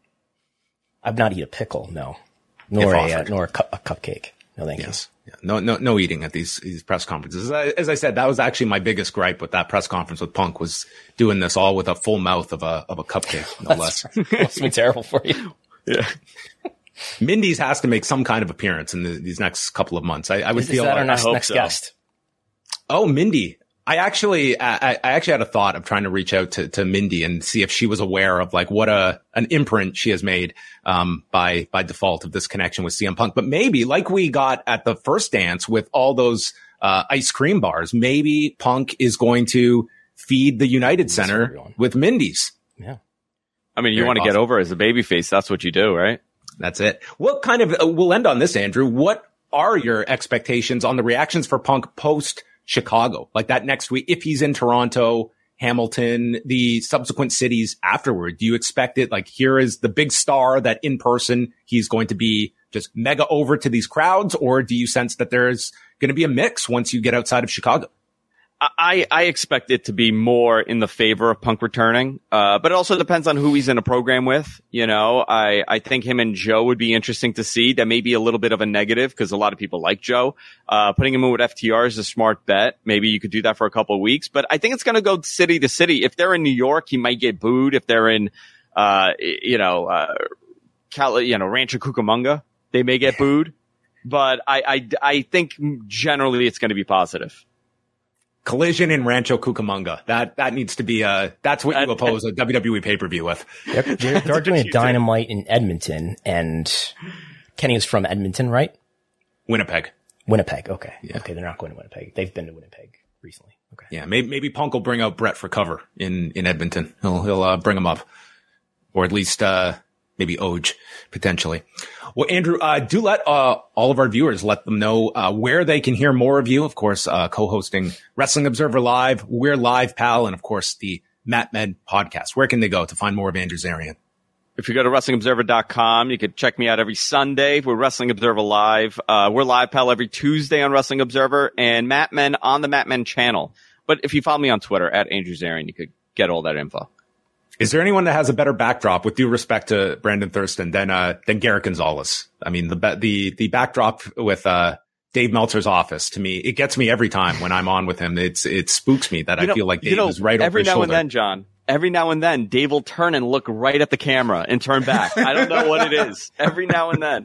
I've not eat a pickle, no. Nor a, uh, nor a, cu- a cupcake. No, thank yes. you. Yeah. No, no, no eating at these, these press conferences. As I, as I said, that was actually my biggest gripe with that press conference with Punk, was doing this all with a full mouth of a, of a cupcake, no less. Must be terrible for you. Yeah. Mindy's has to make some kind of appearance in the, these next couple of months. I, I would is, feel is that like, our next, next so. guest? Oh, Mindy. I actually, I, I actually had a thought of trying to reach out to, to Mindy and see if she was aware of like what a, an imprint she has made, um, by, by default of this connection with C M Punk. But maybe like we got at the first dance with all those, uh, ice cream bars, maybe Punk is going to feed the United Center with Mindy's. Yeah. I mean, you Very want to possible. get over as a babyface. That's what you do, right? That's it. What kind of, uh, we'll end on this, Andrew. What are your expectations on the reactions for Punk post Chicago, like that next week, if he's in Toronto, Hamilton, the subsequent cities afterward? Do you expect it like here is the big star that in person he's going to be just mega over to these crowds, or do you sense that there's going to be a mix once you get outside of Chicago? I, I expect it to be more in the favor of Punk returning, uh, but it also depends on who he's in a program with. You know, I, I think him and Joe would be interesting to see. That may be a little bit of a negative because a lot of people like Joe. Uh, putting him in with F T R is a smart bet. Maybe you could do that for a couple of weeks, but I think it's going to go city to city. If they're in New York, he might get booed. If they're in, uh, you know, uh, Cal, you know, Rancho Cucamonga, they may get booed, but I, I, I think generally it's going to be positive. Collision in Rancho Cucamonga. That, that needs to be, uh, that's what you oppose a W W E pay-per-view with. Yep. They're, they're doing a Dynamite in Edmonton, and Kenny is from Edmonton, right? Winnipeg. Winnipeg. Okay. Yeah. Okay. They're not going to Winnipeg. They've been to Winnipeg recently. Okay. Yeah. Maybe, maybe Punk will bring out Brett for cover in, in Edmonton. He'll, he'll, uh, bring him up, or at least, uh, maybe Oj potentially. Well, Andrew, uh, do let, uh, all of our viewers, let them know, uh, where they can hear more of you. Of course, uh, co-hosting Wrestling Observer Live, We're Live Pal, and of course the Matt Med podcast. Where can they go to find more of Andrew Zarian? If you go to wrestling observer dot com, you can check me out every Sunday. We're Wrestling Observer Live. Uh, we're Live Pal every Tuesday on Wrestling Observer, and Matt Men on the Matt Men channel. But if you follow me on Twitter at Andrew Zarian, you could get all that info. Is there anyone that has a better backdrop, with due respect to Brandon Thurston, than uh than Garrett Gonzalez? I mean, the the the backdrop with uh Dave Meltzer's office, to me, it gets me every time when I'm on with him. It's it spooks me that you I know, feel like Dave you know, is right over every his now shoulder. and then, John. Every now and then, Dave will turn and look right at the camera and turn back. I don't know what it is. Every now and then.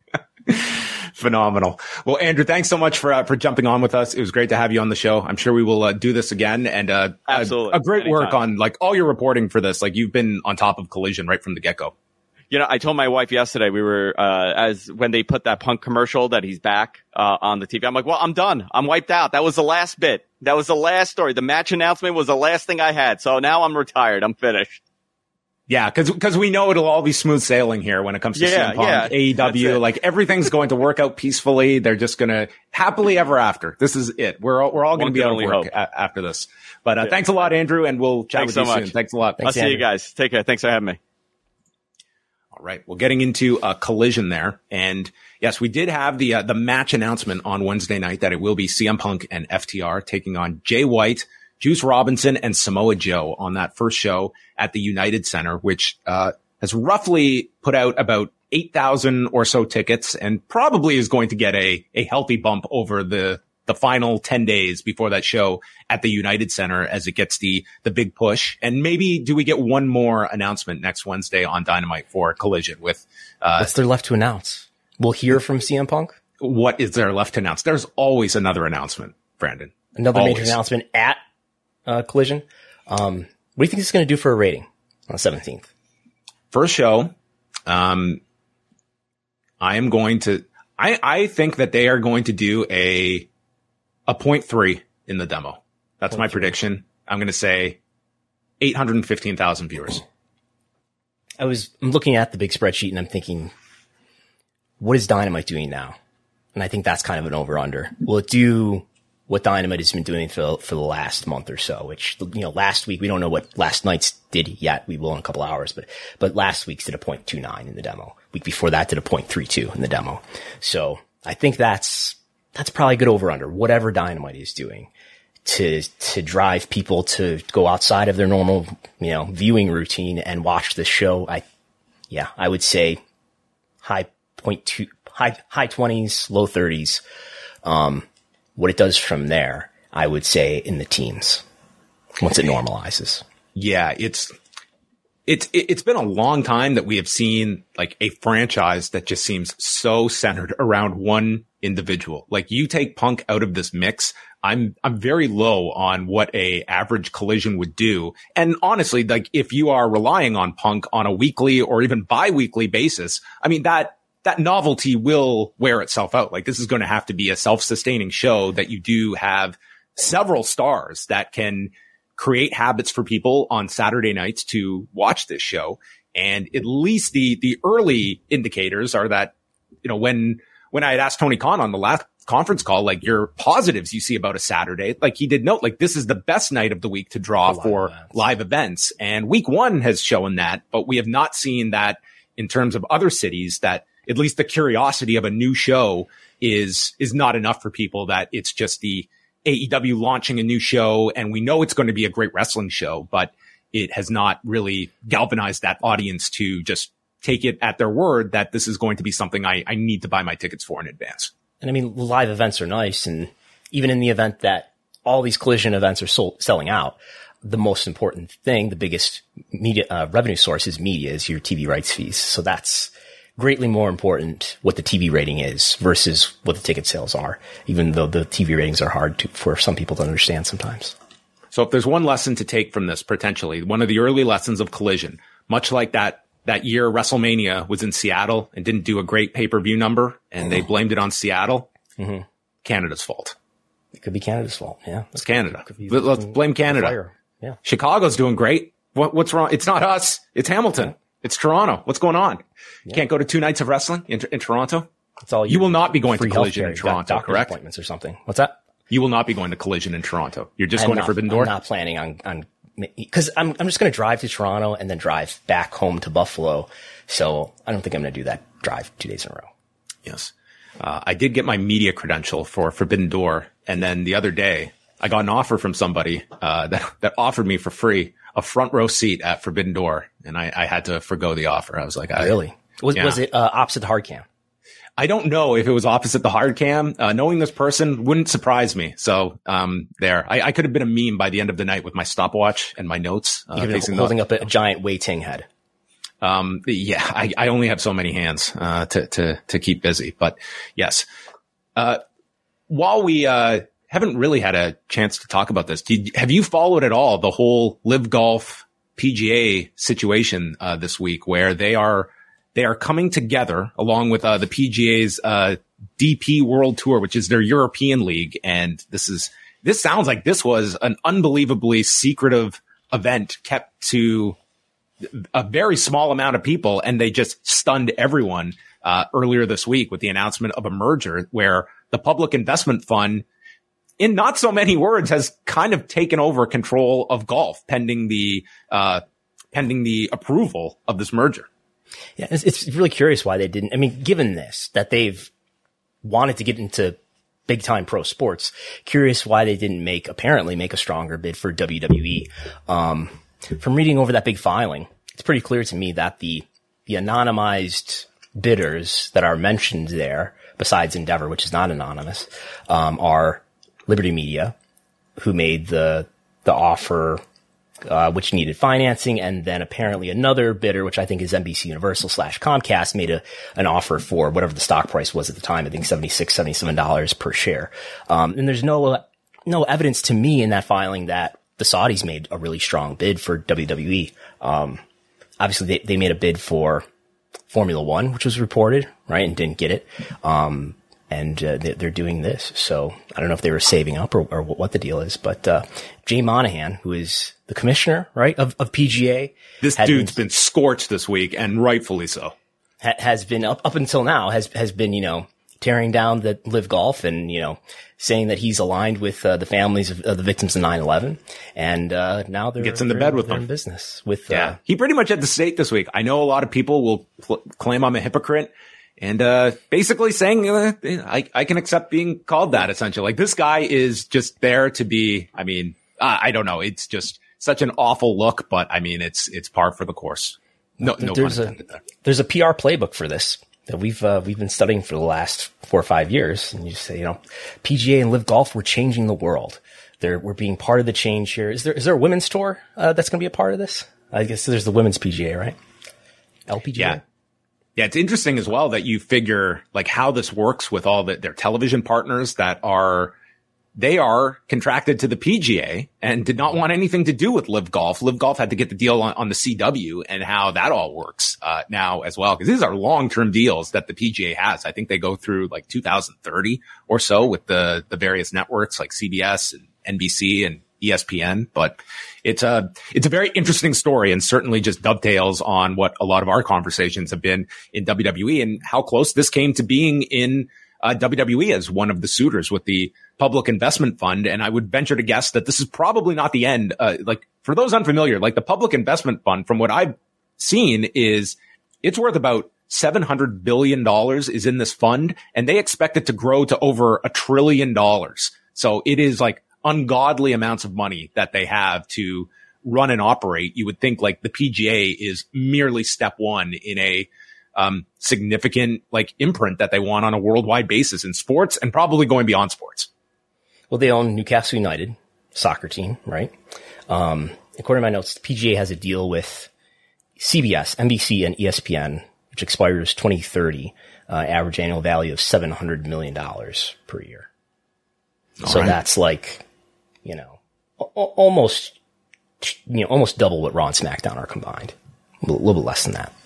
Phenomenal. Well, Andrew, thanks so much for uh, for jumping on with us. It was great to have you on the show. I'm sure we will uh, do this again. And uh, Absolutely. A, a great Anytime. work on like all your reporting for this. Like you've been on top of Collision right from the get go. You know, I told my wife yesterday, we were, uh, as when they put that Punk commercial that he's back, uh, on the T V. I'm like, well, I'm done. I'm wiped out. That was the last bit. That was the last story. The match announcement was the last thing I had. So now I'm retired. I'm finished. Yeah, because because we know it'll all be smooth sailing here when it comes to Yeah, C M Punk, yeah, A E W. that's it. Like everything's going to work out peacefully. They're just going to happily ever after. This is it. We're all, we're all going One to be can out of only work hope. a- after this. But uh, Yeah. thanks a lot, Andrew, and we'll chat Thanks with so you much. soon. Thanks a lot. I'll see Andrew. you guys. Take care. Thanks for having me. All right. Well, getting into a Collision there. And yes, we did have the uh, the match announcement on Wednesday night that it will be C M Punk and F T R taking on Jay White, Juice Robinson, and Samoa Joe on that first show at the United Center, which uh has roughly put out about eight thousand or so tickets and probably is going to get a a healthy bump over the the final ten days before that show at the United Center as it gets the, the big push. And maybe do we get one more announcement next Wednesday on Dynamite for Collision with, uh, What's there left to announce? We'll hear from C M Punk. what is there left to announce? There's always another announcement, Brandon. Another Always. major announcement at uh, Collision. Um, what do you think it's going to do for a rating on the seventeenth? First show, um, I am going to, I, I think that they are going to do a, a point three in the demo. That's my prediction. I'm going to say eight hundred fifteen thousand viewers. I was I'm looking at the big spreadsheet and I'm thinking, what is Dynamite doing now? And I think that's kind of an over-under. Will it do what Dynamite has been doing for, for the last month or so, which, you know, last week, we don't know what last night's did yet. We will in a couple hours, but, but last week's did a point two nine in the demo. Week before that did a point three two in the demo. So I think that's, that's probably a good over-under, whatever Dynamite is doing to, to drive people to go outside of their normal, you know, viewing routine and watch the show. I, yeah, I would say high point two, high, high twenties, low thirties. Um, What it does from there, I would say in the teens, once it normalizes. Yeah, it's it's it's been a long time that we have seen like a franchise that just seems so centered around one individual. Like you take Punk out of this mix, I'm I'm very low on what a average Collision would do. And honestly, like if you are relying on Punk on a weekly or even bi-weekly basis, I mean that that novelty will wear itself out. Like this is going to have to be a self-sustaining show that you do have several stars that can create habits for people on Saturday nights to watch this show. And at least the, the early indicators are that, you know, when, when I had asked Tony Khan on the last conference call, like your positives you see about a Saturday, like he did note, like this is the best night of the week to draw live for events. live events. And week one has shown that, but we have not seen that in terms of other cities that, at least the curiosity of a new show is, is not enough for people, that it's just the A E W launching a new show and we know it's going to be a great wrestling show, but it has not really galvanized that audience to just take it at their word that this is going to be something I, I need to buy my tickets for in advance. And I mean, live events are nice. And even in the event that all these Collision events are sold, selling out, the most important thing, the biggest media, uh, revenue source is media, is your T V rights fees. So that's greatly more important what the T V rating is versus what the ticket sales are, even though the T V ratings are hard to, for some people to understand sometimes. So if there's one lesson to take from this, potentially, one of the early lessons of Collision, much like that, that year WrestleMania was in Seattle and didn't do a great pay-per-view number and mm-hmm. they blamed it on Seattle, mm-hmm. Canada's fault. It could be Canada's fault. Yeah. It's Canada. Let's blame Canada. Fire. Yeah. Chicago's doing great. What, what's wrong? It's not us. It's Hamilton. Yeah. It's Toronto. What's going on? You yeah. can't go to two nights of wrestling in, in Toronto? That's all you, you will not be going to Collision in Toronto, correct? Appointments or something. What's that? You will not be going to Collision in Toronto. You're just I'm going not, to Forbidden Door? I'm not planning on, on, cause I'm, I'm just going to drive to Toronto and then drive back home to Buffalo. So I don't think I'm going to do that drive two days in a row. Yes. Uh, I did get my media credential for Forbidden Door. And then the other day I got an offer from somebody, uh, that, that offered me for free a front row seat at Forbidden Door. And I, I had to forgo the offer. I was like, I, really? Was, yeah. was it, uh, opposite the hard cam? I don't know if it was opposite the hard cam. Uh, knowing this person wouldn't surprise me. So, um, there, I, I could have been a meme by the end of the night with my stopwatch and my notes. Uh, you could have been holding the, up a giant Wei Ting head. Um, yeah, I, I only have so many hands, uh, to, to, to keep busy, but yes. Uh, while we, uh, haven't really had a chance to talk about this, did, have you followed at all the whole Live Golf P G A situation, uh, this week, where they are, they are coming together along with, uh, the P G A's, uh, D P World Tour, which is their European league. And this is, this sounds like this was an unbelievably secretive event kept to a very small amount of people. And they just stunned everyone, uh, earlier this week with the announcement of a merger where the Public Investment Fund, in not so many words, has kind of taken over control of golf pending the, uh, pending the approval of this merger. Yeah. It's, it's really curious why they didn't. I mean, given this, that they've wanted to get into big time pro sports, curious why they didn't make, apparently make a stronger bid for W W E. Um, from reading over that big filing, it's pretty clear to me that the, the anonymized bidders that are mentioned there, besides Endeavor, which is not anonymous, um, are Liberty Media, who made the the offer, uh, which needed financing, and then apparently another bidder, which I think is N B C Universal slash Comcast, made a an offer for whatever the stock price was at the time. I think seventy-six, seventy-seven dollars per share. Um, and there's no no evidence to me in that filing that the Saudis made a really strong bid for W W E. Um, obviously they, they made a bid for Formula One, which was reported, right, and didn't get it. Um, and uh, they, they're doing this. So I don't know if they were saving up or, or what the deal is, but uh, Jay Monahan, who is the commissioner, right, of, of P G A. This dude's been, been scorched this week, and rightfully so. Ha, has been up, up until now has, has been, you know, tearing down the Live Golf and, you know, saying that he's aligned with uh, the families of, of the victims of nine eleven. And uh, now they're, gets in the they're, bed with they're them. in business with, yeah. Uh, he pretty much had to state this week. I know a lot of people will cl- claim I'm a hypocrite and uh, basically saying uh, I, I can accept being called that, essentially. Like, this guy is just there to be, I mean, uh, I don't know. It's just such an awful look, but I mean, it's it's par for the course. No, no there's pun a intended there. There's a P R playbook for this that we've uh, we've been studying for the last four or five years. And you say, you know, P G A and Live Golf, we're changing the world. They're we're being part of the change here. Is there is there a women's tour uh, that's going to be a part of this? I guess there's the women's P G A, right? L P G A. Yeah. Yeah, it's interesting as well that you figure like how this works with all the, their television partners that are, they are contracted to the P G A and did not want anything to do with Live Golf. Live Golf had to get the deal on, on the C W, and how that all works uh, now as well. Because these are long-term deals that the P G A has. I think they go through like two thousand thirty or so with the, the various networks like C B S and N B C and E S P N. But it's a, it's a very interesting story, and certainly just dovetails on what a lot of our conversations have been in W W E and how close this came to being in uh, W W E as one of the suitors with the Public Investment Fund. And I would venture to guess that this is probably not the end. Uh, like, for those unfamiliar, like the Public Investment Fund, from what I've seen, is it's worth about seven hundred billion dollars is in this fund, and they expect it to grow to over a trillion dollars. So it is like ungodly amounts of money that they have to run and operate. You would think like the P G A is merely step one in a um, significant like imprint that they want on a worldwide basis in sports, and probably going beyond sports. Well, they own Newcastle United soccer team, right? Um, according to my notes, the P G A has a deal with C B S, N B C, and E S P N, which expires twenty thirty, uh, average annual value of seven hundred million dollars per year. All so right. That's like, you know, a- almost, you know, almost double what Raw and SmackDown are combined. A little, little bit less than that.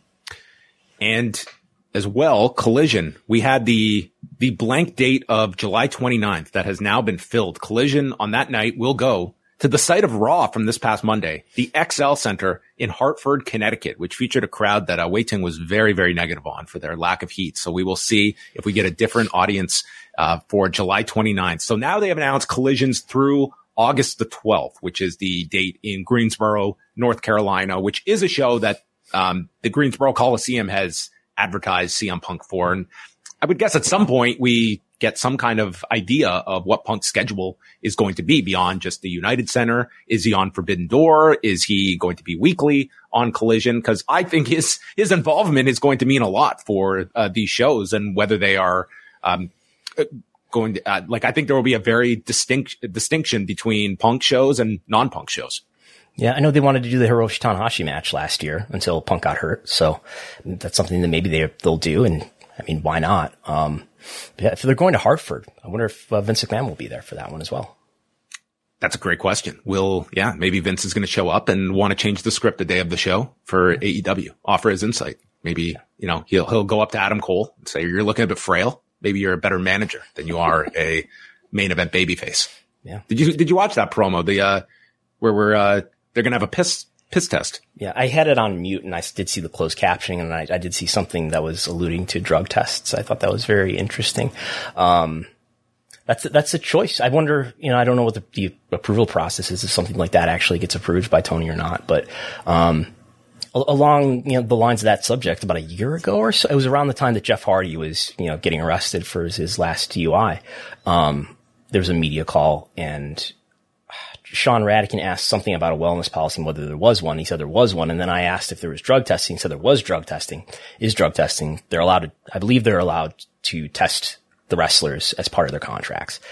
And as well, Collision. We had the, the blank date of July twenty-ninth that has now been filled. Collision on that night will go to the site of Raw from this past Monday, the X L Center in Hartford, Connecticut, which featured a crowd that uh, Wei Ting was very, very negative on for their lack of heat. So we will see if we get a different audience uh, for July twenty-ninth. So now they have announced Collisions through August the twelfth, which is the date in Greensboro, North Carolina, which is a show that um, the Greensboro Coliseum has advertised C M Punk for. And I would guess at some point we get some kind of idea of what Punk's schedule is going to be beyond just the United Center. Is he on Forbidden Door? Is he going to be weekly on Collision? Because I think his his involvement is going to mean a lot for uh, these shows, and whether they are um, going to, uh, like, I think there will be a very distinct distinction between Punk shows and non-Punk shows. Yeah, I know they wanted to do the Hiroshi Tanahashi match last year until Punk got hurt. So that's something that maybe they, they'll do. And I mean, why not? Um, yeah, if they're going to Hartford, I wonder if uh, Vince McMahon will be there for that one as well. That's a great question. Will, yeah, maybe Vince is going to show up and want to change the script the day of the show for A E W, offer his insight. Maybe, you know, he'll, he'll go up to Adam Cole and say, you're looking a bit frail. Maybe you're a better manager than you are a main event babyface. Yeah. Did you, did you watch that promo? The, uh, where we're, uh, they're going to have a piss, piss test. Yeah. I had it on mute and I did see the closed captioning, and I, I did see something that was alluding to drug tests. I thought that was very interesting. Um, that's, that's a choice. I wonder, you know, I don't know what the, the approval process is, if something like that actually gets approved by Tony or not, but, um, along, you know, the lines of that subject, about a year ago or so, it was around the time that Jeff Hardy was, you know, getting arrested for his, his last D U I. Um, there was a media call, and Sean Radican asked something about a wellness policy and whether there was one. He said there was one. And then I asked if there was drug testing. He said there was drug testing. Is drug testing. They're allowed to, I believe they're allowed to test the wrestlers as part of their contracts.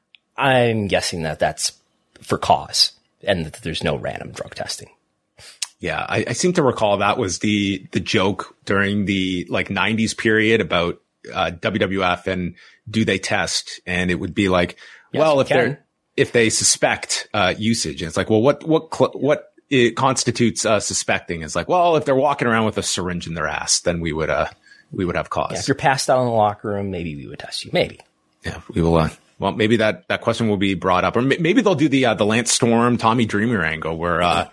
I'm guessing that that's for cause and that there's no random drug testing. Yeah, I, I seem to recall that was the the joke during the like nineties period about uh, W W F and do they test? And it would be like, Yes, well, if can. they're if they suspect uh, usage. And it's like, well, what what cl- what it constitutes uh, suspecting? It's like, well, if they're walking around with a syringe in their ass, then we would uh we would have cause. Yeah, if you're passed out in the locker room, maybe we would test you. Maybe. Yeah, we will. Uh, well, maybe that, that question will be brought up, or m- maybe they'll do the uh, the Lance Storm, Tommy Dreamer angle where uh,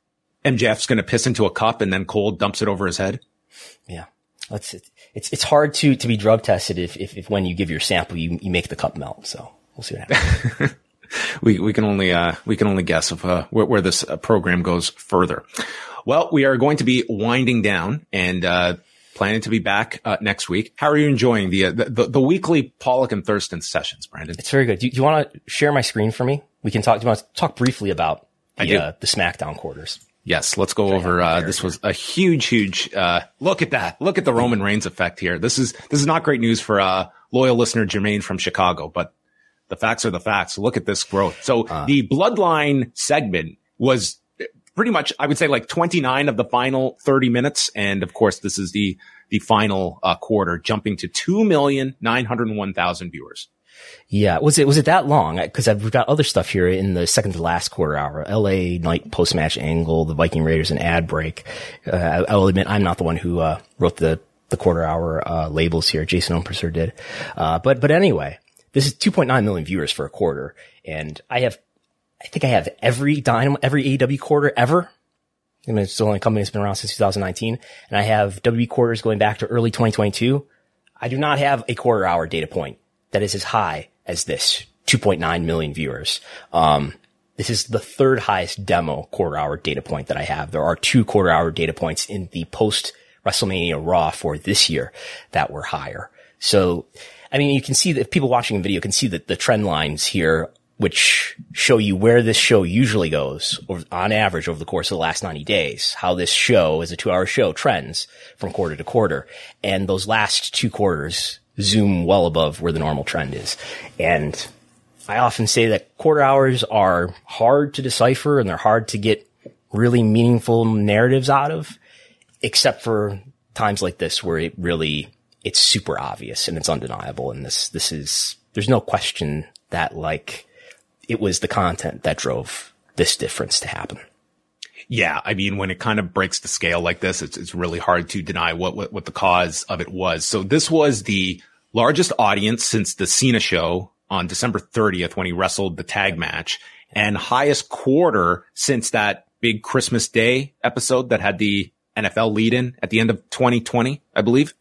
M J F's going to piss into a cup and then Cole dumps it over his head. Yeah, that's it. It's it's hard to to be drug tested if if, if when you give your sample you you make the cup melt. So we'll see what happens. we we can only uh we can only guess of uh, where, where this uh, program goes further. Well, we are going to be winding down and uh planning to be back uh, next week. How are you enjoying the, uh, the, the the weekly Pollock and Thurston sessions, Brandon? It's very good. Do you, do you want to share my screen for me? We can talk. Do you want to talk briefly about the uh, the SmackDown quarters? Yes, let's go over. Uh, this was a huge, huge. Uh, look at that! Look at the Roman Reigns effect here. This is this is not great news for uh, loyal listener Jermaine from Chicago, but the facts are the facts. Look at this growth. So uh, the Bloodline segment was pretty much, I would say, like twenty-nine of the final thirty minutes. And of course, this is the, the final uh, quarter, jumping to two million nine hundred one thousand viewers. Yeah. Was it, was it that long? Cause we've got other stuff here in the second to last quarter hour, L A Knight post-match angle, the Viking Raiders and ad break. Uh, I, I will admit I'm not the one who, uh, wrote the, the quarter hour, uh, labels here. Jason Omperser did. Uh, but, but anyway, this is two point nine million viewers for a quarter. And I have, I think I have every Dynamo, every A E W quarter ever. I mean, it's the only company that's been around since two thousand nineteen. And I have W W E quarters going back to early twenty twenty-two. I do not have a quarter hour data point that is as high as this, two point nine million viewers. Um, this is the third highest demo quarter hour data point that I have. There are two quarter hour data points in the post WrestleMania Raw for this year that were higher. So, I mean, you can see that if people watching the video can see that the trend lines here, which show you where this show usually goes over, on average over the course of the last ninety days, how this show as a two hour show trends from quarter to quarter. And those last two quarters zoom well above where the normal trend is. And I often say that quarter hours are hard to decipher and they're hard to get really meaningful narratives out of, except for times like this where it really, it's super obvious and it's undeniable. And this, this is, there's no question that like it was the content that drove this difference to happen. Yeah. I mean, when it kind of breaks the scale like this, it's, it's really hard to deny what, what, what the cause of it was. So this was the largest audience since the Cena show on December thirtieth when he wrestled the tag match, and highest quarter since that big Christmas Day episode that had the N F L lead in at the end of twenty twenty, I believe.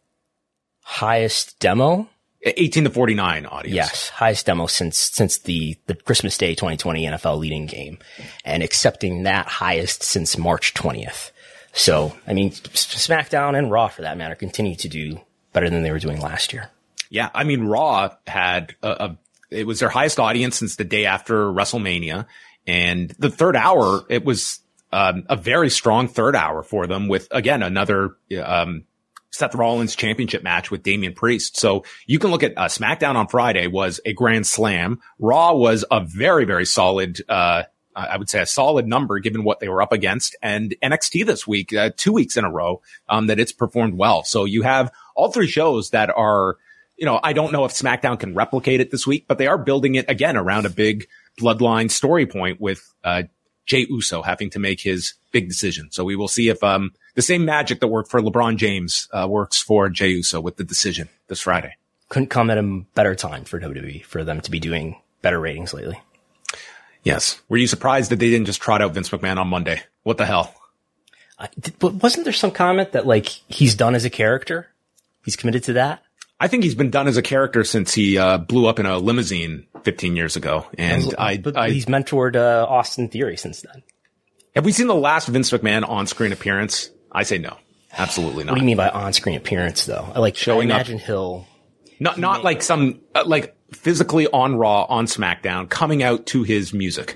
Highest demo? eighteen to forty-nine audience. Yes. Highest demo since, since the, the Christmas Day twenty twenty N F L leading game, and accepting that highest since March twentieth. So, I mean, SmackDown and Raw for that matter continue to do better than they were doing last year. Yeah. I mean, Raw had a, a it was their highest audience since the day after WrestleMania, and the third hour, it was, um, a very strong third hour for them with, again, another, um, Seth Rollins championship match with Damian Priest. So you can look at uh, SmackDown on Friday was a grand slam. Raw was a very, very solid, uh, I would say a solid number given what they were up against. And N X T this week, uh, two weeks in a row, um, that it's performed well. So you have all three shows that are, you know, I don't know if SmackDown can replicate it this week, but they are building it again around a big Bloodline story point with, uh, Jey Uso having to make his big decision. So we will see if, um, the same magic that worked for LeBron James, uh, works for Jey Uso with the decision this Friday. Couldn't come at a better time for W W E for them to be doing better ratings lately. Yes. Were you surprised that they didn't just trot out Vince McMahon on Monday? What the hell? Uh, did, but wasn't there some comment that like he's done as a character? He's committed to that? I think he's been done as a character since he uh, blew up in a limousine fifteen years ago. And was, I, but I, he's mentored uh, Austin Theory since then. Have we seen the last Vince McMahon on-screen appearance? I say no. Absolutely not. What do you mean by on-screen appearance, though? I like showing I imagine up. He'll not not he like some uh, like physically on Raw, on SmackDown, coming out to his music.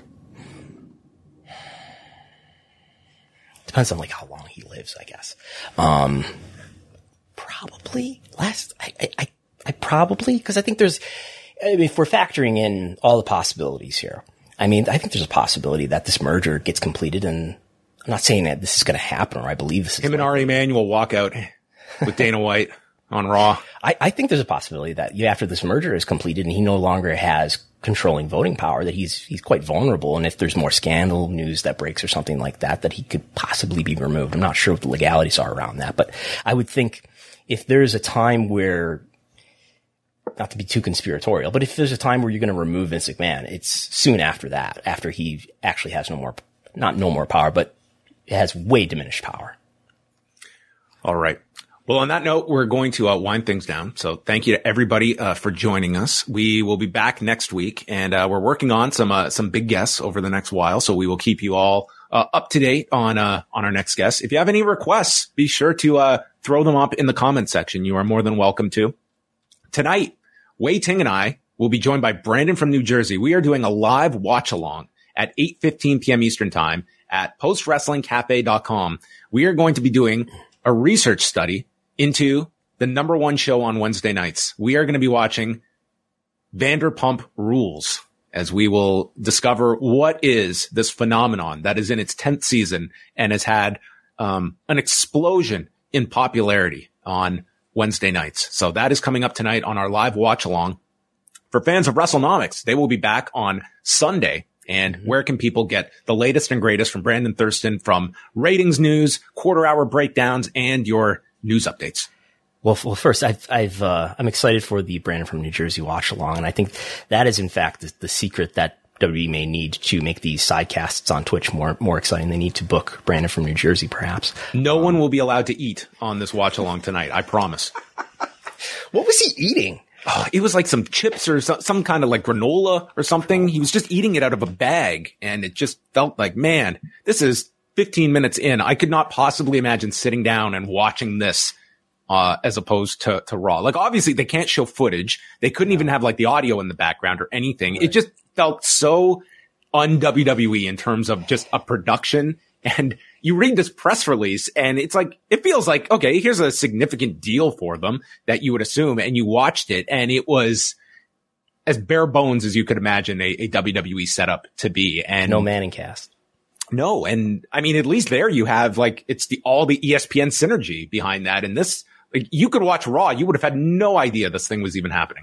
Depends on like how long he lives, I guess. Um, probably last. I I I, I probably because I think there's. I mean, if we're factoring in all the possibilities here, I mean, I think there's a possibility that this merger gets completed, and I'm not saying that this is going to happen or I believe this is. Him and Ari Emanuel walk out with Dana White. on Raw? I, I think there's a possibility that yeah, after this merger is completed and he no longer has controlling voting power, that he's he's quite vulnerable. And if there's more scandal news that breaks or something like that, that he could possibly be removed. I'm not sure what the legalities are around that, but I would think if there's a time where, not to be too conspiratorial, but if there's a time where you're going to remove Vince McMahon, it's soon after that, after he actually has no more, not no more power, but has way diminished power. All right. Well, on that note, we're going to uh, wind things down. So thank you to everybody uh, for joining us. We will be back next week, and uh, we're working on some uh, some big guests over the next while. So we will keep you all uh, up to date on uh, on our next guest. If you have any requests, be sure to uh, throw them up in the comment section. You are more than welcome to. Tonight, Wei Ting and I will be joined by Brandon from New Jersey. We are doing a live watch along at eight fifteen p.m. Eastern time at post wrestling cafe dot com. We are going to be doing a research study into the number one show on Wednesday nights. We are going to be watching Vanderpump Rules as we will discover what is this phenomenon that is in its tenth season and has had um, an explosion in popularity on Wednesday nights. So that is coming up tonight on our live watch along. For fans of WrestleNomics, they will be back on Sunday. And where can people get the latest and greatest from Brandon Thurston, from ratings news, quarter hour breakdowns, and your news updates? Well, well, first, I've, I've, uh, I'm excited for the Brandon from New Jersey watch along. And I think that is, in fact, the, the secret that W W E may need to make these sidecasts on Twitch more, more exciting. They need to book Brandon from New Jersey, perhaps. No um, one will be allowed to eat on this watch along tonight. I promise. What was he eating? Oh, it was like some chips or some, some kind of like granola or something. He was just eating it out of a bag, and it just felt like, man, this is fifteen minutes in. I could not possibly imagine sitting down and watching this, uh, as opposed to, to Raw. Like, obviously they can't show footage. They couldn't even have like the audio in the background or anything. Right. It just felt so un-W W E in terms of just a production. And you read this press release and it's like, it feels like, okay, here's a significant deal for them that you would assume. And you watched it and it was as bare bones as you could imagine a, a W W E setup to be. And no Manning cast. No. And I mean, at least there you have like, it's the, all the E S P N synergy behind that. And this, like, you could watch Raw. You would have had no idea this thing was even happening.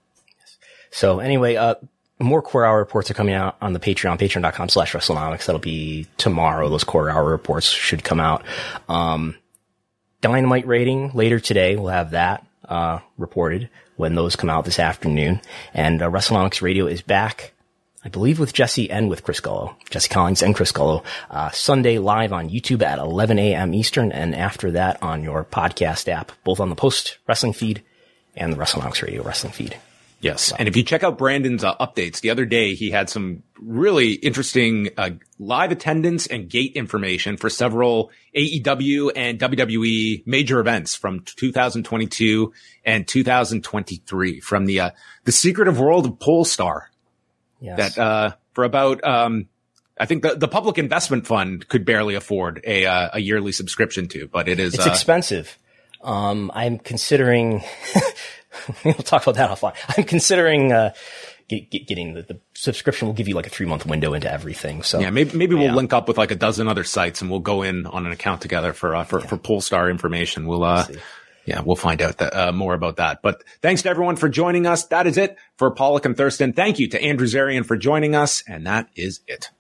So anyway, uh, more quarter hour reports are coming out on the Patreon, patreon.com slash WrestleNomics. That'll be tomorrow. Those quarter hour reports should come out. Um, Dynamite rating later today. We'll have that, uh, reported when those come out this afternoon. And, uh, WrestleNomics Radio is back, I believe, with Jesse and with Chris Gullo, Jesse Collins and Chris Gullo, uh, Sunday live on YouTube at eleven a.m. Eastern. And after that on your podcast app, both on the Post Wrestling feed and the WrestleNomics Radio Wrestling feed. Yes. And if you check out Brandon's uh, updates, the other day he had some really interesting uh, live attendance and gate information for several A E W and W W E major events from two thousand twenty-two and two thousand twenty-three from the uh, the Secretive World of Polestar. Yes. That uh, for about um, I think the, the Public Investment Fund could barely afford a uh, a yearly subscription to, but it is it's uh, expensive. Um, I'm considering. We'll talk about that offline. I'm considering uh, get, get, getting the, the subscription. Will give you like a three month window into everything. So yeah, maybe maybe we'll yeah. link up with like a dozen other sites and we'll go in on an account together for uh, for yeah. for Polestar information. We'll uh yeah we'll find out that, uh, more about that. But thanks to everyone for joining us. That is it for Pollock and Thurston. Thank you to Andrew Zarian for joining us, and that is it.